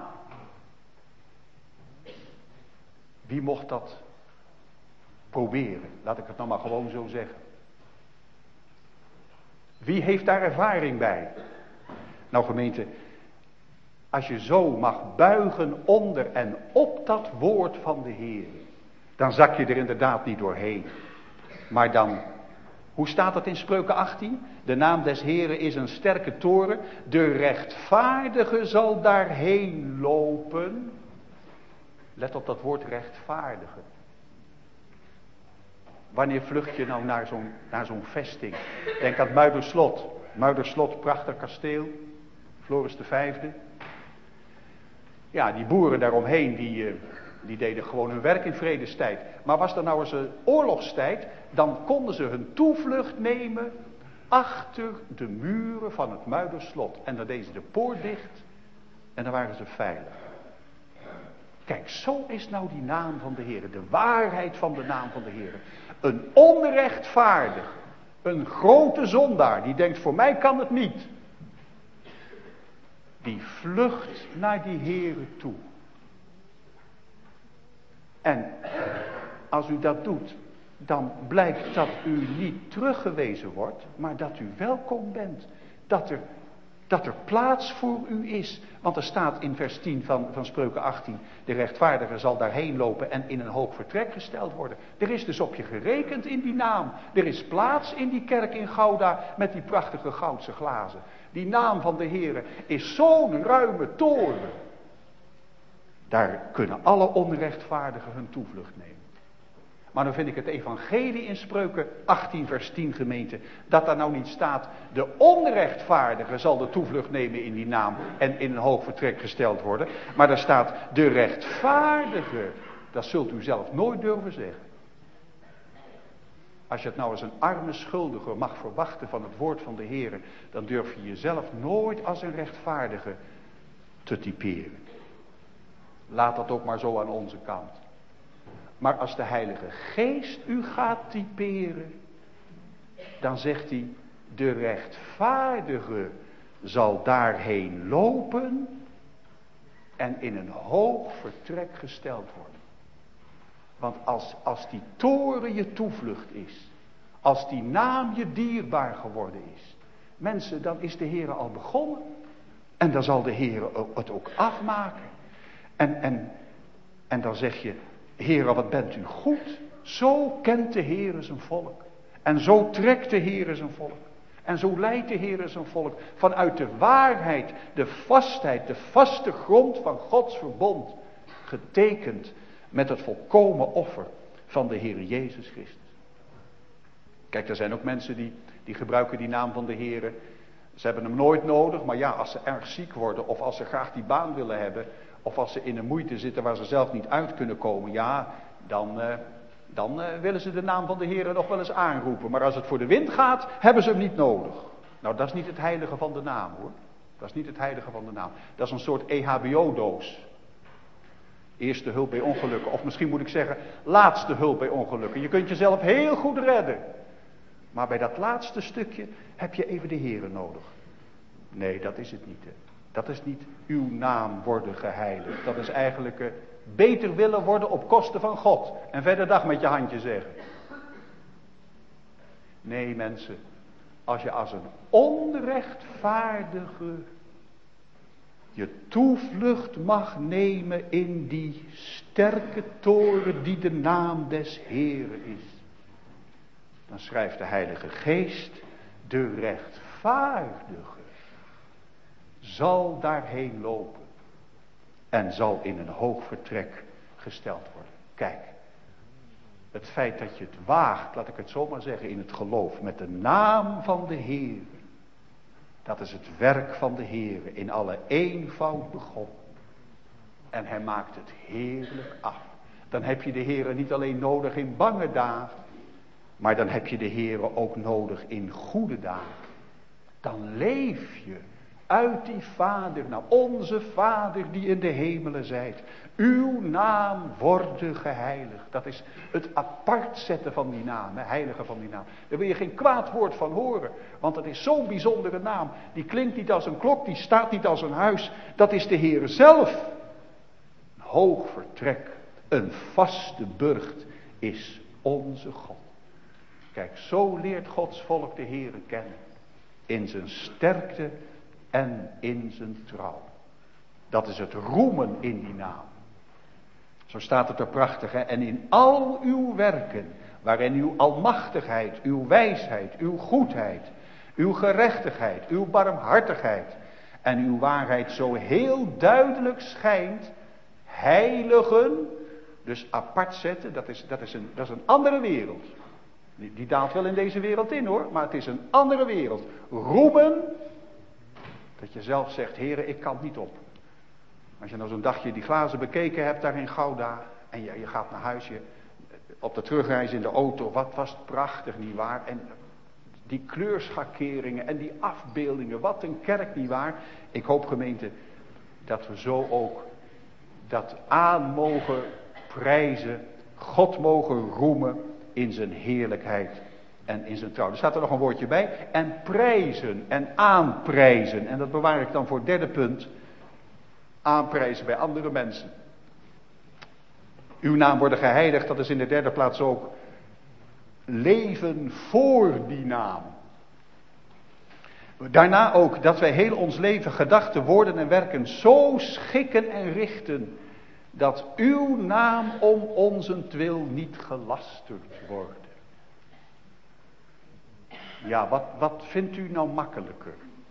Wie mocht dat proberen? Laat ik het nou maar gewoon zo zeggen. Wie heeft daar ervaring bij? Nou gemeente, als je zo mag buigen onder en op dat woord van de Heer, dan zak je er inderdaad niet doorheen. Maar dan, hoe staat het in Spreuken 18? De naam des Heeren is een sterke toren. De rechtvaardige zal daarheen lopen. Let op dat woord rechtvaardige. Wanneer vlucht je nou naar zo'n vesting? Denk aan Muiderslot. Muiderslot, prachtig kasteel. Floris V. Ja, die boeren daaromheen, die deden gewoon hun werk in vredestijd. Maar was er nou eens een oorlogstijd, dan konden ze hun toevlucht nemen achter de muren van het Muiderslot. En dan deden ze de poort dicht en dan waren ze veilig. Kijk, zo is nou die naam van de Heer, de waarheid van de naam van de Heer. Een onrechtvaardige, een grote zondaar, die denkt, voor mij kan het niet. Die vlucht naar die Heere toe. En als u dat doet, dan blijkt dat u niet teruggewezen wordt, maar dat u welkom bent. Dat er plaats voor u is. Want er staat in vers 10 van Spreuken 18, de rechtvaardige zal daarheen lopen en in een hoog vertrek gesteld worden. Er is dus op je gerekend in die naam. Er is plaats in die kerk in Gouda met die prachtige goudse glazen. Die naam van de Heere is zo'n ruime toren. Daar kunnen alle onrechtvaardigen hun toevlucht nemen. Maar dan vind ik het evangelie in Spreuken 18 vers 10 gemeente, dat daar nou niet staat, de onrechtvaardige zal de toevlucht nemen in die naam en in een hoog vertrek gesteld worden. Maar daar staat, de rechtvaardige, dat zult u zelf nooit durven zeggen. Als je het nou als een arme schuldige mag verwachten van het woord van de Heer, dan durf je jezelf nooit als een rechtvaardige te typeren. Laat dat ook maar zo aan onze kant. Maar als de Heilige Geest u gaat typeren, dan zegt hij, de rechtvaardige zal daarheen lopen en in een hoog vertrek gesteld worden. Want als die toren je toevlucht is, als die naam je dierbaar geworden is, mensen, dan is de Heer al begonnen. En dan zal de Heer het ook afmaken. En dan zeg je, Heere, wat bent u goed. Zo kent de Heere zijn volk. En zo trekt de Heere zijn volk. En zo leidt de Heere zijn volk vanuit de waarheid, de vastheid, de vaste grond van Gods verbond. Getekend met het volkomen offer van de Heere Jezus Christus. Kijk, er zijn ook mensen die gebruiken die naam van de Heere. Ze hebben hem nooit nodig, maar ja, als ze erg ziek worden of als ze graag die baan willen hebben, of als ze in een moeite zitten waar ze zelf niet uit kunnen komen, ja, dan willen ze de naam van de Heer nog wel eens aanroepen. Maar als het voor de wind gaat, hebben ze hem niet nodig. Nou, dat is niet het heilige van de naam, hoor. Dat is niet het heilige van de naam. Dat is een soort EHBO-doos. Eerste hulp bij ongelukken. Of misschien moet ik zeggen, laatste hulp bij ongelukken. Je kunt jezelf heel goed redden. Maar bij dat laatste stukje heb je even de Heer nodig. Nee, dat is het niet, hè. Dat is niet uw naam worden geheiligd. Dat is eigenlijk beter willen worden op kosten van God. En verder dag met je handje zeggen. Nee, mensen. Als je als een onrechtvaardige je toevlucht mag nemen in die sterke toren die de naam des Heeren is. Dan schrijft de Heilige Geest, de rechtvaardige zal daarheen lopen en zal in een hoog vertrek gesteld worden. Kijk, het feit dat je het waagt, laat ik het zo maar zeggen, in het geloof met de naam van de Heer, dat is het werk van de Heer in alle eenvoud begonnen. En hij maakt het heerlijk af. Dan heb je de Heer niet alleen nodig in bange dagen, maar dan heb je de Heer ook nodig in goede dagen. Dan leef je uit die Vader, naar onze Vader die in de hemelen zijt. Uw naam worden geheiligd. Dat is het apart zetten van die naam, heilige van die naam. Daar wil je geen kwaad woord van horen, want het is zo'n bijzondere naam. Die klinkt niet als een klok, die staat niet als een huis. Dat is de Heer zelf. Een hoog vertrek, een vaste burcht is onze God. Kijk, zo leert Gods volk de Heere kennen. in zijn sterkte en in zijn trouw. Dat is het roemen in die naam. Zo staat het er prachtig, hè? En in al uw werken, waarin uw almachtigheid, uw wijsheid, uw goedheid, uw gerechtigheid, uw barmhartigheid en uw waarheid zo heel duidelijk schijnt, heiligen, dus apart zetten, dat is een andere wereld. Die daalt wel in deze wereld in hoor, maar het is een andere wereld. Roemen, dat je zelf zegt, Heere, ik kan het niet op. Als je nou zo'n dagje die glazen bekeken hebt daar in Gouda en je gaat naar huis, op de terugreis in de auto, wat was het prachtig, nietwaar? En die kleurschakeringen en die afbeeldingen, wat een kerk, nietwaar? Ik hoop gemeente dat we zo ook dat aan mogen prijzen, God mogen roemen in zijn heerlijkheid en in zijn trouw. Er staat er nog een woordje bij, en prijzen en aanprijzen. En dat bewaar ik dan voor het derde punt. Aanprijzen bij andere mensen. Uw naam worden geheiligd, dat is in de derde plaats ook leven voor die naam. Daarna ook dat wij heel ons leven, gedachten, woorden en werken zo schikken en richten, dat uw naam om onzentwil niet gelasterd wordt. Ja, wat vindt u nou makkelijker?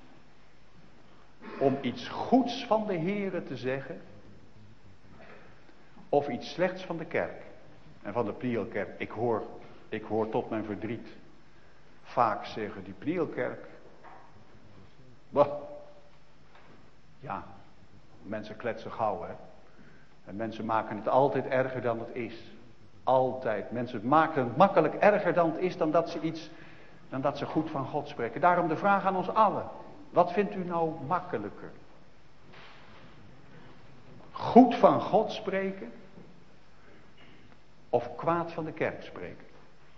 Om iets goeds van de Heere te zeggen, of iets slechts van de kerk en van de Prielkerk? Ik hoor tot mijn verdriet vaak zeggen, die Prielkerk, bah, ja, mensen kletsen gauw, hè. En mensen maken het altijd erger dan het is. Altijd. Mensen maken het makkelijk erger dan het is, dan dat ze goed van God spreken. Daarom de vraag aan ons allen. Wat vindt u nou makkelijker? Goed van God spreken? Of kwaad van de kerk spreken?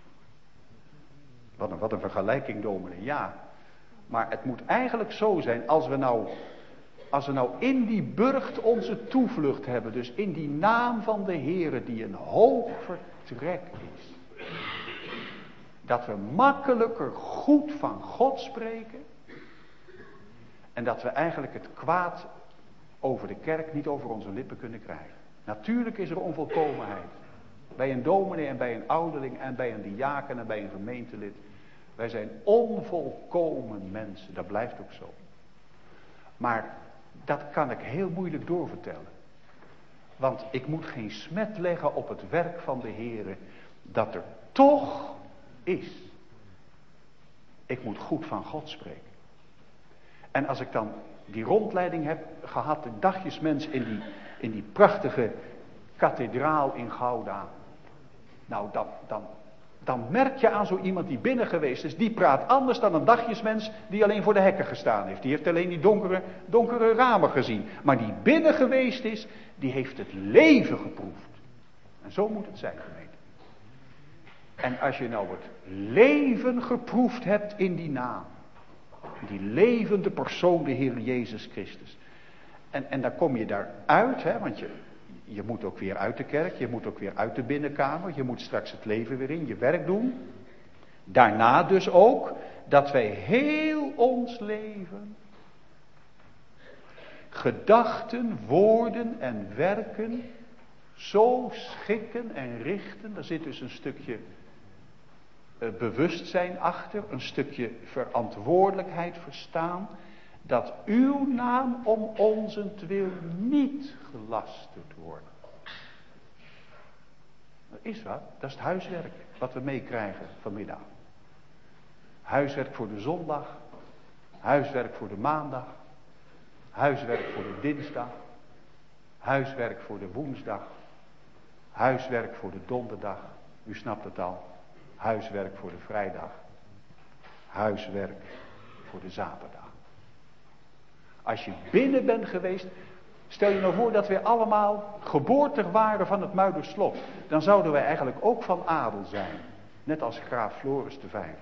Wat een vergelijking, dominee. Ja, maar het moet eigenlijk zo zijn, als we nou in die burcht onze toevlucht hebben, dus in die naam van de Heere die een hoog vertrek is, dat we makkelijker goed van God spreken en dat we eigenlijk het kwaad over de kerk niet over onze lippen kunnen krijgen. Natuurlijk is er onvolkomenheid. Bij een dominee en bij een ouderling en bij een diaken en bij een gemeentelid. Wij zijn onvolkomen mensen, dat blijft ook zo. Maar dat kan ik heel moeilijk doorvertellen. Want ik moet geen smet leggen op het werk van de Heere, dat er toch is. Ik moet goed van God spreken. En als ik dan die rondleiding heb gehad, de dagjesmens in die prachtige kathedraal in Gouda. Nou, dan merk je aan zo iemand die binnen geweest is, die praat anders dan een dagjesmens die alleen voor de hekken gestaan heeft. Die heeft alleen die donkere ramen gezien. Maar die binnen geweest is, die heeft het leven geproefd. En zo moet het zijn, gemeente. En als je nou het leven geproefd hebt in die naam, die levende persoon, de Heer Jezus Christus. En dan kom je daaruit, hè, want je moet ook weer uit de kerk, je moet ook weer uit de binnenkamer, je moet straks het leven weer in, je werk doen. Daarna dus ook dat wij heel ons leven, gedachten, woorden en werken zo schikken en richten. Daar zit dus een stukje bewustzijn achter, een stukje verantwoordelijkheid verstaan, dat uw naam om onzentwil niet gelasterd wordt. Dat is wat, dat is het huiswerk wat we meekrijgen vanmiddag. Huiswerk voor de zondag, huiswerk voor de maandag, huiswerk voor de dinsdag, huiswerk voor de woensdag, huiswerk voor de donderdag, u snapt het al, huiswerk voor de vrijdag, huiswerk voor de zaterdag. Als je binnen bent geweest, stel je nou voor dat we allemaal geboortig waren van het Muiderslot. Dan zouden wij eigenlijk ook van adel zijn. Net als graaf Floris de Vijfde.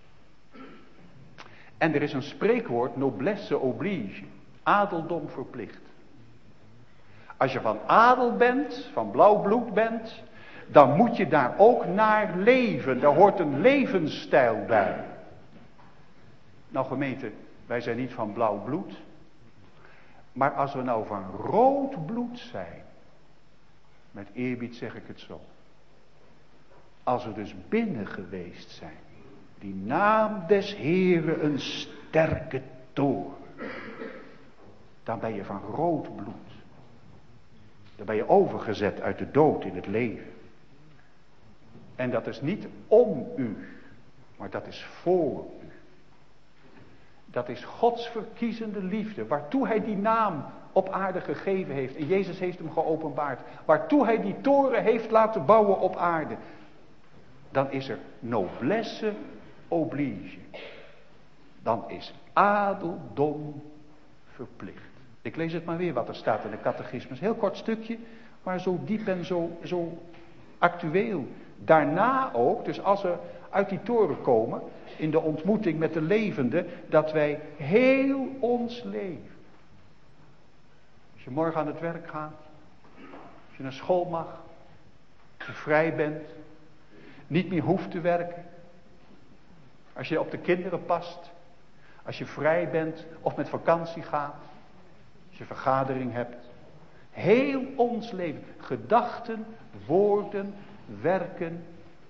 En er is een spreekwoord, noblesse oblige. Adeldom verplicht. Als je van adel bent, van blauw bloed bent, dan moet je daar ook naar leven. Daar hoort een levensstijl bij. Nou gemeente, wij zijn niet van blauw bloed. Maar als we nou van rood bloed zijn, met eerbied zeg ik het zo. Als we dus binnen geweest zijn, die naam des Heeren een sterke toren. Dan ben je van rood bloed. Dan ben je overgezet uit de dood in het leven. En dat is niet om u, maar dat is voor u. Dat is Gods verkiezende liefde, waartoe hij die naam op aarde gegeven heeft. En Jezus heeft hem geopenbaard. Waartoe hij die toren heeft laten bouwen op aarde. Dan is er noblesse oblige. Dan is adeldom verplicht. Ik lees het maar weer wat er staat in de catechismus. Heel kort stukje, maar zo diep en zo actueel. Daarna ook, dus als we uit die toren komen, in de ontmoeting met de levende, dat wij heel ons leven. Als je morgen aan het werk gaat, als je naar school mag, als je vrij bent, niet meer hoeft te werken, als je op de kinderen past, als je vrij bent of met vakantie gaat, als je vergadering hebt. Heel ons leven, gedachten, woorden, werken,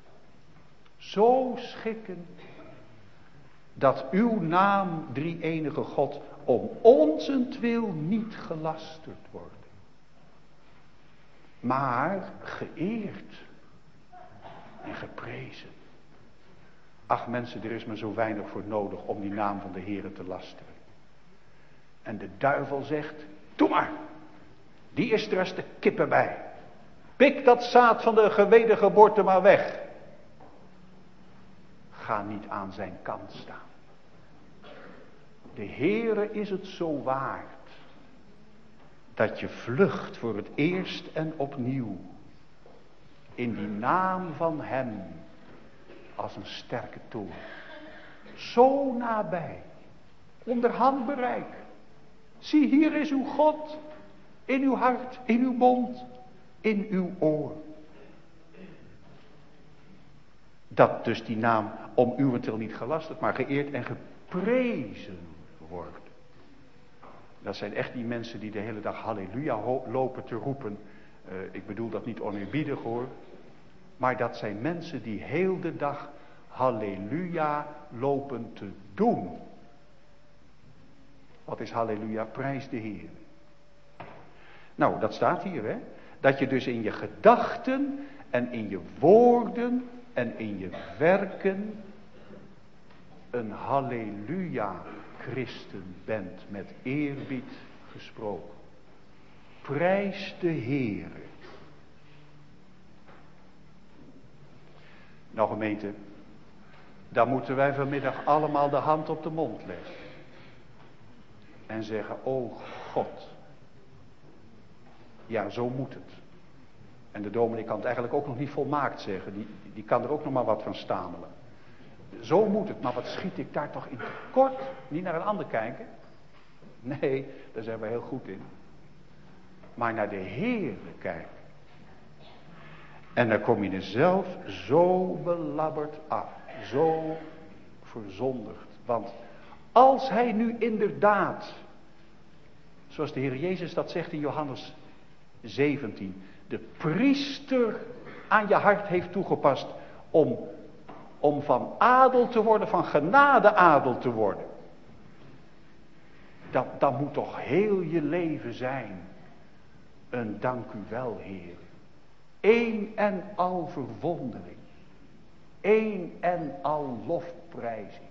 zo schikken dat uw naam, drie-enige God, om onzentwil niet gelasterd wordt, maar geëerd en geprezen. Ach mensen, er is maar zo weinig voor nodig om die naam van de Heere te lasteren. En de duivel zegt, doe maar, die is er als de kippen bij. Pik dat zaad van de gewedergeboorte maar weg. Ga niet aan zijn kant staan. De Heere is het zo waard dat je vlucht voor het eerst en opnieuw in die naam van hem als een sterke toren. Zo nabij, onder handbereik. Zie, hier is uw God, in uw hart, in uw mond, in uw oor. Dat dus die naam om uwentwil niet gelasterd, maar geëerd en geprezen wordt. Dat zijn echt die mensen die de hele dag halleluja lopen te roepen. Ik bedoel dat niet oneerbiedig hoor. Maar dat zijn mensen die heel de dag halleluja lopen te doen. Wat is halleluja? Prijs de Heer. Nou, dat staat hier hè. Dat je dus in je gedachten en in je woorden en in je werken een halleluja christen bent, met eerbied gesproken. Prijs de Heere. Nou gemeente, dan moeten wij vanmiddag allemaal de hand op de mond leggen. En zeggen, o God. Ja, zo moet het. En de dominee kan het eigenlijk ook nog niet volmaakt zeggen. Die kan er ook nog maar wat van stamelen. Zo moet het. Maar wat schiet ik daar toch in tekort? Niet naar een ander kijken. Nee, daar zijn we heel goed in. Maar naar de Heere kijken. En dan kom je er zelf zo belabberd af. Zo verzondigd. Want als hij nu inderdaad, zoals de Heer Jezus dat zegt in Johannes 17, de priester aan je hart heeft toegepast om van adel te worden, van genade adel te worden. Dat moet toch heel je leven zijn. Een dank u wel, Heer. Eén en al verwondering. Eén en al lofprijzing.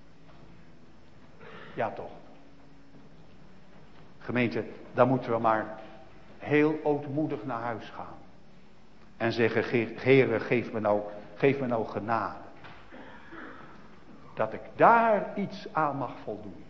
Ja toch. Gemeente, dan moeten we maar heel ootmoedig naar huis gaan. En zeggen, Heere, geef me nou genade. Dat ik daar iets aan mag voldoen.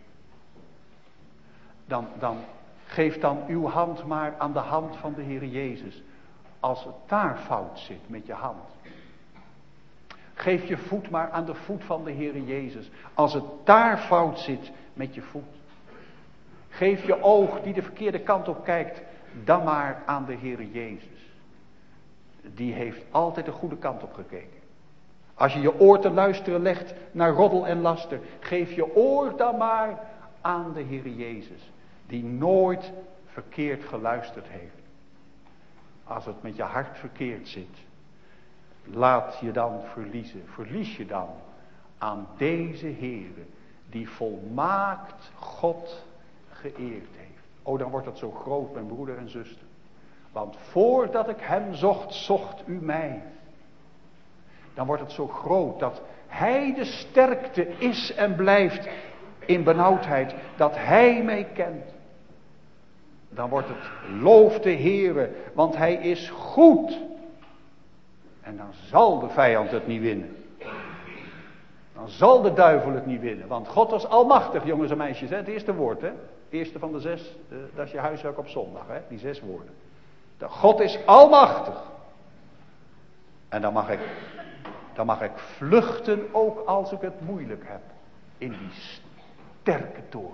Dan geef dan uw hand maar aan de hand van de Heer Jezus. Als het daar fout zit met je hand. Geef je voet maar aan de voet van de Heer Jezus. Als het daar fout zit met je voet. Geef je oog die de verkeerde kant op kijkt. Dan maar aan de Heer Jezus. Die heeft altijd de goede kant op gekeken. Als je je oor te luisteren legt naar roddel en laster, geef je oor dan maar aan de Heer Jezus, die nooit verkeerd geluisterd heeft. Als het met je hart verkeerd zit, laat je dan verliezen. Verlies je dan aan deze Heere, die volmaakt God geëerd heeft. Oh, dan wordt het zo groot, mijn broeder en zuster. Want voordat ik hem zocht, zocht u mij. Dan wordt het zo groot dat hij de sterkte is en blijft in benauwdheid. Dat hij mij kent. Dan wordt het loof de Heere, want hij is goed. En dan zal de vijand het niet winnen. Dan zal de duivel het niet winnen. Want God is almachtig, jongens en meisjes. Hè? Het eerste woord, hè? Het eerste van de 6, dat is je huiswerk op zondag. Hè? Die 6 woorden. De God is almachtig. En dan mag ik vluchten ook als ik het moeilijk heb. In die sterke toren.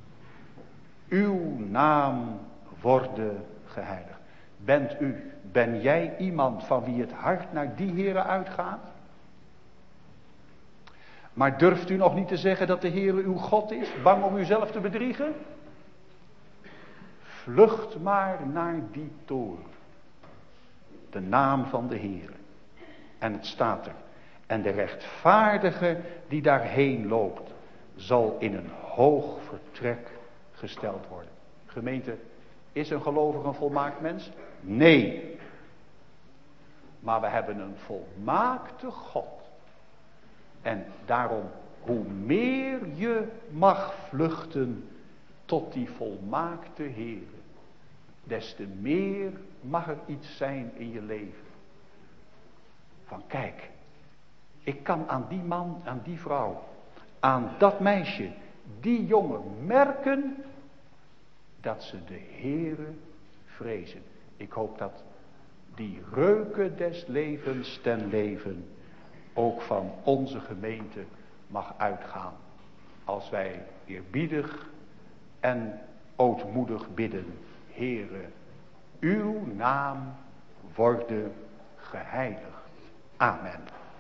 Uw naam worden geheiligd. Ben jij iemand van wie het hart naar die Heere uitgaat? Maar durft u nog niet te zeggen dat de Heere uw God is? Bang om uzelf te bedriegen? Vlucht maar naar die toren. De naam van de Heere. En het staat er. En de rechtvaardige die daarheen loopt, zal in een hoog vertrek gesteld worden. Gemeente, is een gelovige een volmaakt mens? Nee. Maar we hebben een volmaakte God. En daarom, hoe meer je mag vluchten tot die volmaakte Heer, des te meer mag er iets zijn in je leven. Van kijk, ik kan aan die man, aan die vrouw, aan dat meisje, die jongen merken dat ze de Heere vrezen. Ik hoop dat die reuken des levens ten leven ook van onze gemeente mag uitgaan. Als wij eerbiedig en ootmoedig bidden. Heere, uw naam worden geheiligd. Amen.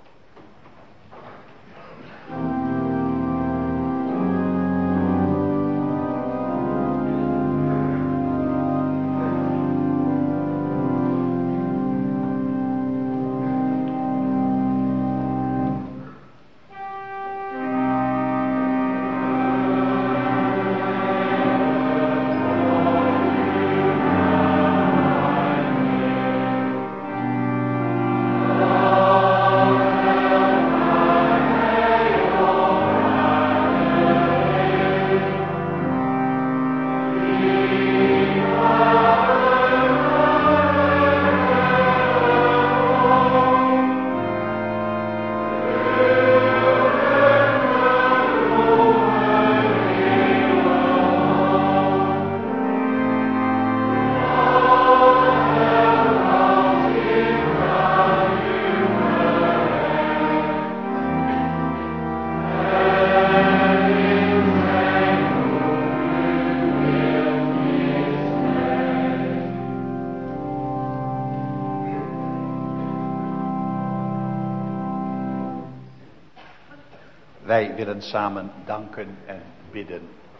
Wij willen samen danken en bidden.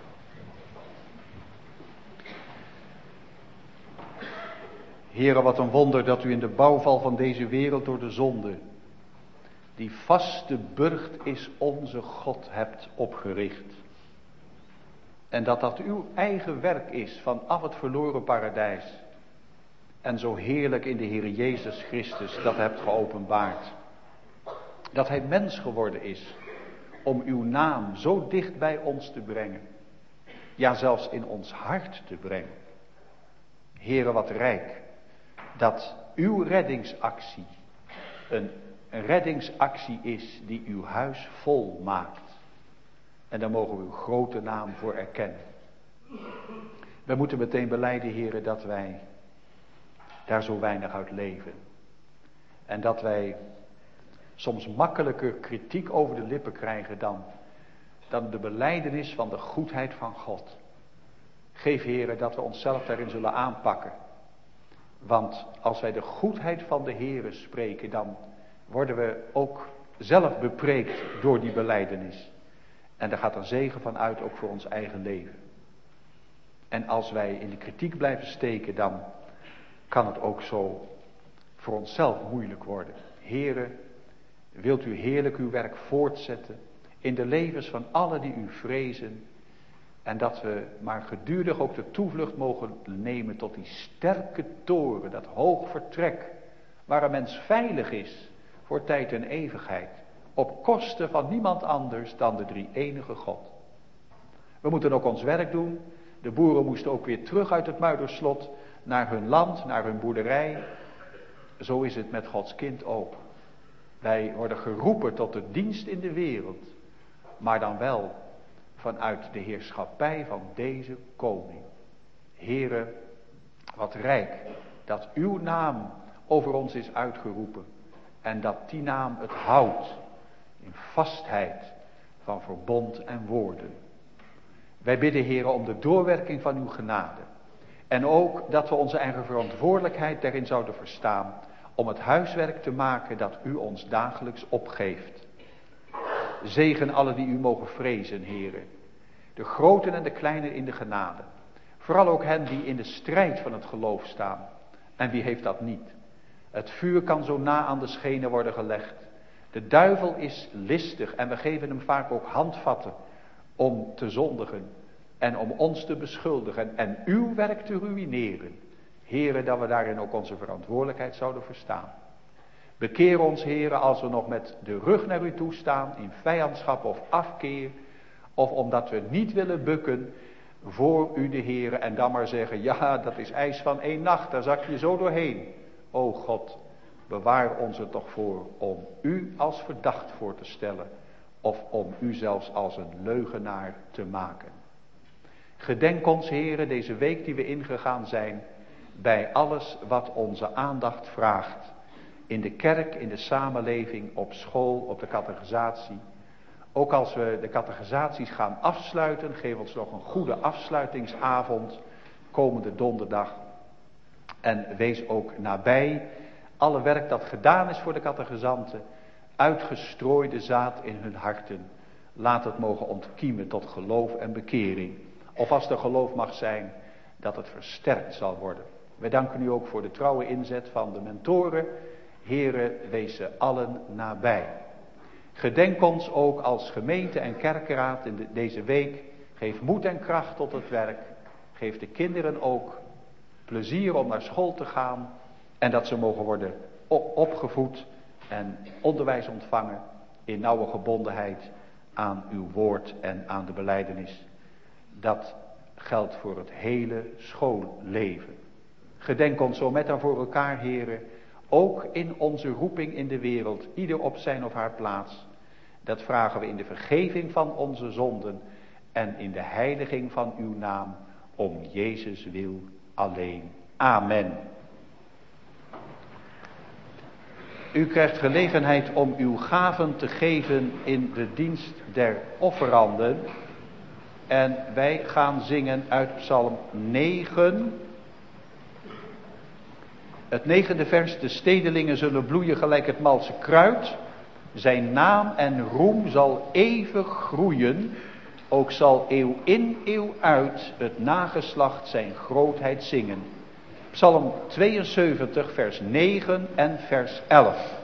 Heere, wat een wonder dat u in de bouwval van deze wereld door de zonde, die vaste burcht is onze God, hebt opgericht. En dat dat uw eigen werk is vanaf het verloren paradijs. En zo heerlijk in de Heer Jezus Christus dat hebt geopenbaard. Dat hij mens geworden is. Om uw naam zo dicht bij ons te brengen. Ja, zelfs in ons hart te brengen. Heere, wat rijk. Dat uw reddingsactie een reddingsactie is die uw huis vol maakt. En daar mogen we uw grote naam voor erkennen. We moeten meteen belijden, Heere, dat wij daar zo weinig uit leven. En dat wij soms makkelijker kritiek over de lippen krijgen dan de belijdenis van de goedheid van God. Geef, Heere, dat we onszelf daarin zullen aanpakken. Want als wij de goedheid van de Heere spreken, dan worden we ook zelf bepreekt door die belijdenis. En daar gaat een zegen van uit, ook voor ons eigen leven. En als wij in de kritiek blijven steken, dan kan het ook zo voor onszelf moeilijk worden. Heere, wilt u heerlijk uw werk voortzetten in de levens van allen die u vrezen. En dat we maar gedurig ook de toevlucht mogen nemen tot die sterke toren, dat hoog vertrek, waar een mens veilig is voor tijd en eeuwigheid. Op kosten van niemand anders dan de drie-enige God. We moeten ook ons werk doen. De boeren moesten ook weer terug uit het Muiderslot naar hun land, naar hun boerderij. Zo is het met Gods kind ook. Wij worden geroepen tot de dienst in de wereld. Maar dan wel vanuit de heerschappij van deze koning. Heere, wat rijk dat uw naam over ons is uitgeroepen. En dat die naam het houdt in vastheid van verbond en woorden. Wij bidden, Heere, om de doorwerking van uw genade. En ook dat we onze eigen verantwoordelijkheid daarin zouden verstaan. Om het huiswerk te maken dat u ons dagelijks opgeeft. Zegen alle die u mogen vrezen, Heere. De groten en de kleinen in de genade. Vooral ook hen die in de strijd van het geloof staan. En wie heeft dat niet? Het vuur kan zo na aan de schenen worden gelegd. De duivel is listig en we geven hem vaak ook handvatten om te zondigen en om ons te beschuldigen en uw werk te ruïneren. Heere, dat we daarin ook onze verantwoordelijkheid zouden verstaan. Bekeer ons, Heere, als we nog met de rug naar u toe staan, in vijandschap of afkeer, of omdat we niet willen bukken voor u de Heere en dan maar zeggen, ja, dat is ijs van 1 nacht, daar zak je zo doorheen. O God, bewaar ons er toch voor om u als verdacht voor te stellen, of om u zelfs als een leugenaar te maken. Gedenk ons, Heere, deze week die we ingegaan zijn, bij alles wat onze aandacht vraagt. In de kerk, in de samenleving, op school, op de catechisatie. Ook als we de catechisaties gaan afsluiten, geef ons nog een goede afsluitingsavond, komende donderdag. En wees ook nabij alle werk dat gedaan is voor de catechisanten, uitgestrooide zaad in hun harten. Laat het mogen ontkiemen tot geloof en bekering. Of als er geloof mag zijn, dat het versterkt zal worden. Wij danken u ook voor de trouwe inzet van de mentoren. Heere, wees ze allen nabij. Gedenk ons ook als gemeente en kerkraad in deze week. Geef moed en kracht tot het werk. Geef de kinderen ook plezier om naar school te gaan. En dat ze mogen worden opgevoed en onderwijs ontvangen in nauwe gebondenheid aan uw woord en aan de belijdenis. Dat geldt voor het hele schoolleven. Gedenk ons zo met en voor elkaar, Heere, ook in onze roeping in de wereld, ieder op zijn of haar plaats. Dat vragen we in de vergeving van onze zonden en in de heiliging van uw naam, om Jezus wil alleen. Amen. U krijgt gelegenheid om uw gaven te geven in de dienst der offeranden. En wij gaan zingen uit Psalm 9. Het 9e vers. De stedelingen zullen bloeien gelijk het malse kruid. Zijn naam en roem zal eeuwig groeien. Ook zal eeuw in eeuw uit het nageslacht zijn grootheid zingen. Psalm 72 vers 9 en vers 11.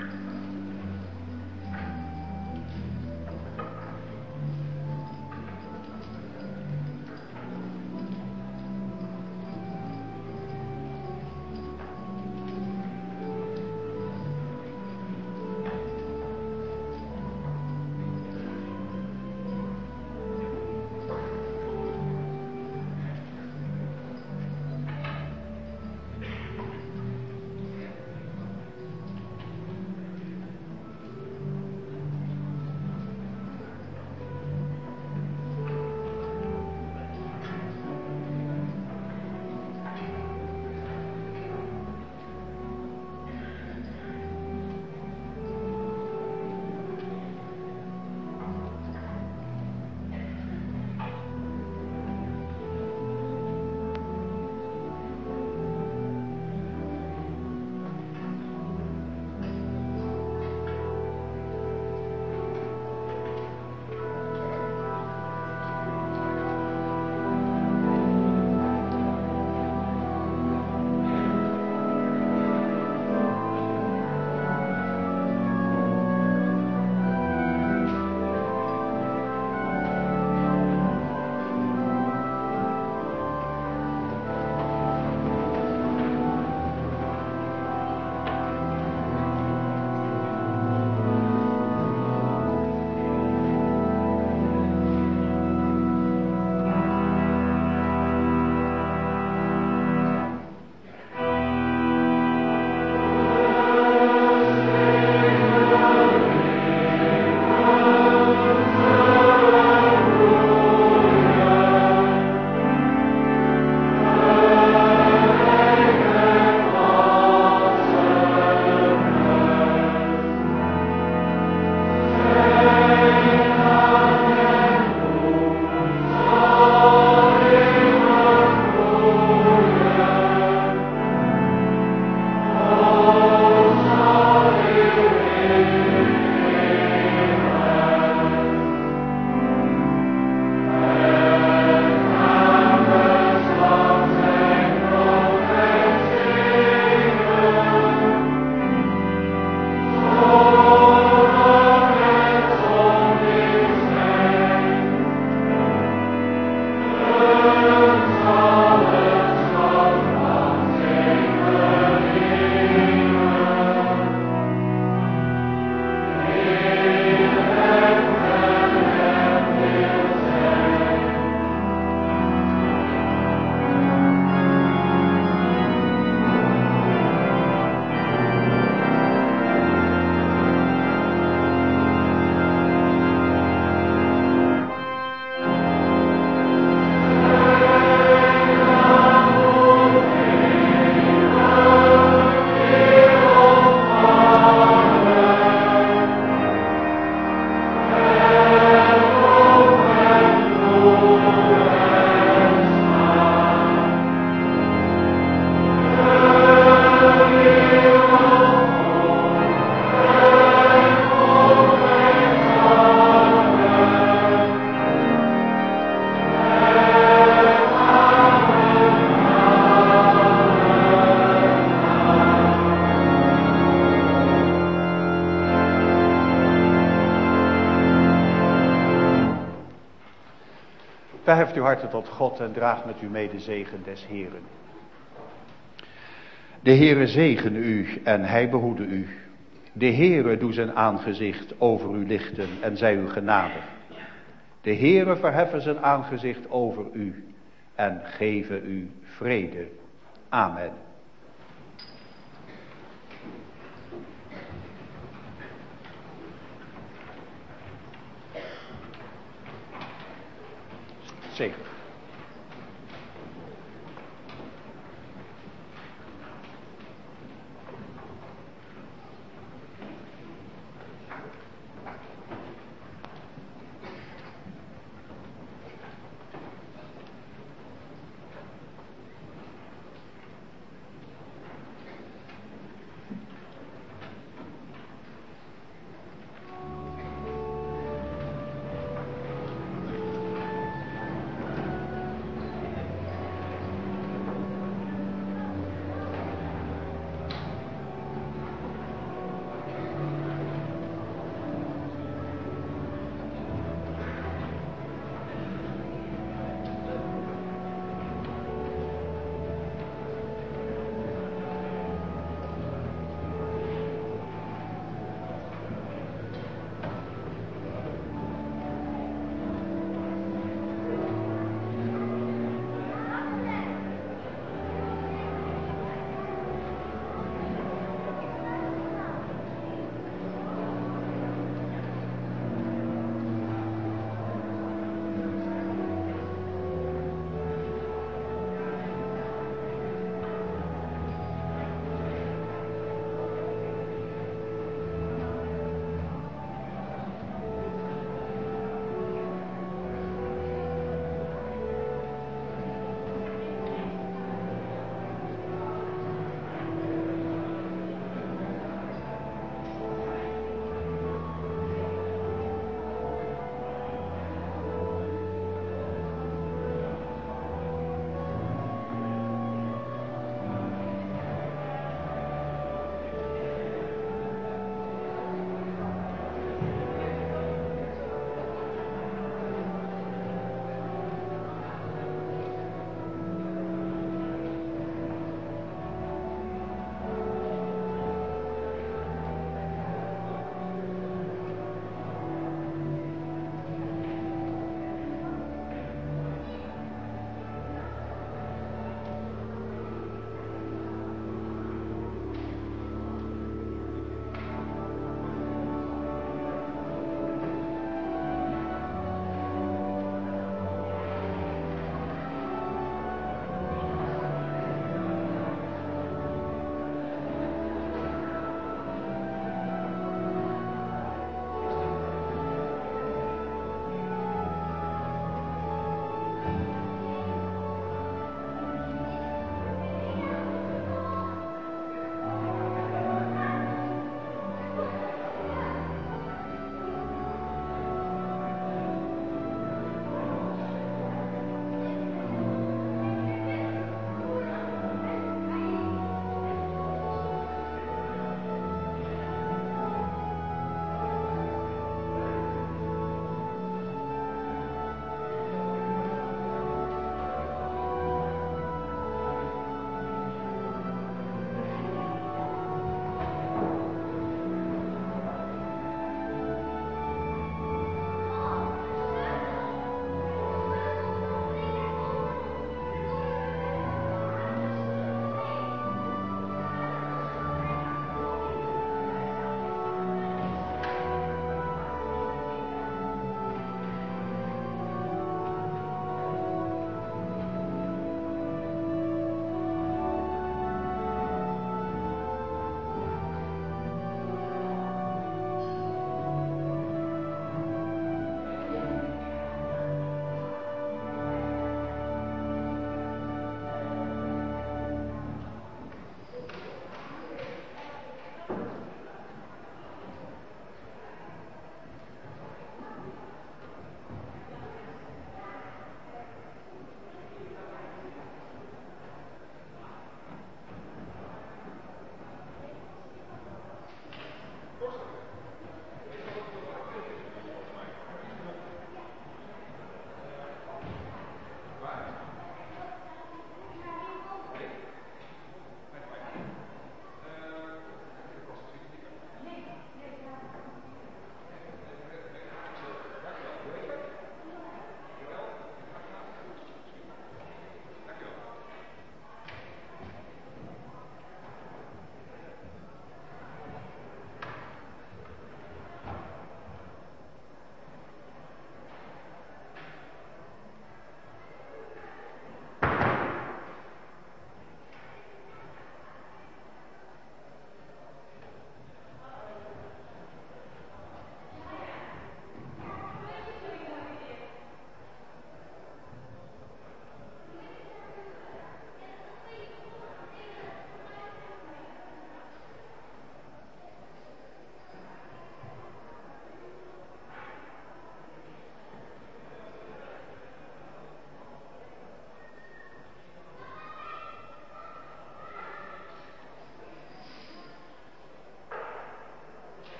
Verheft uw harten tot God en draagt met u mee de zegen des Heeren. De Heere zegene u en hij behoede u. De Heere doe zijn aangezicht over u lichten en zij u genadig. De Heere verheffen zijn aangezicht over u en geven u vrede. Amen. Zegen.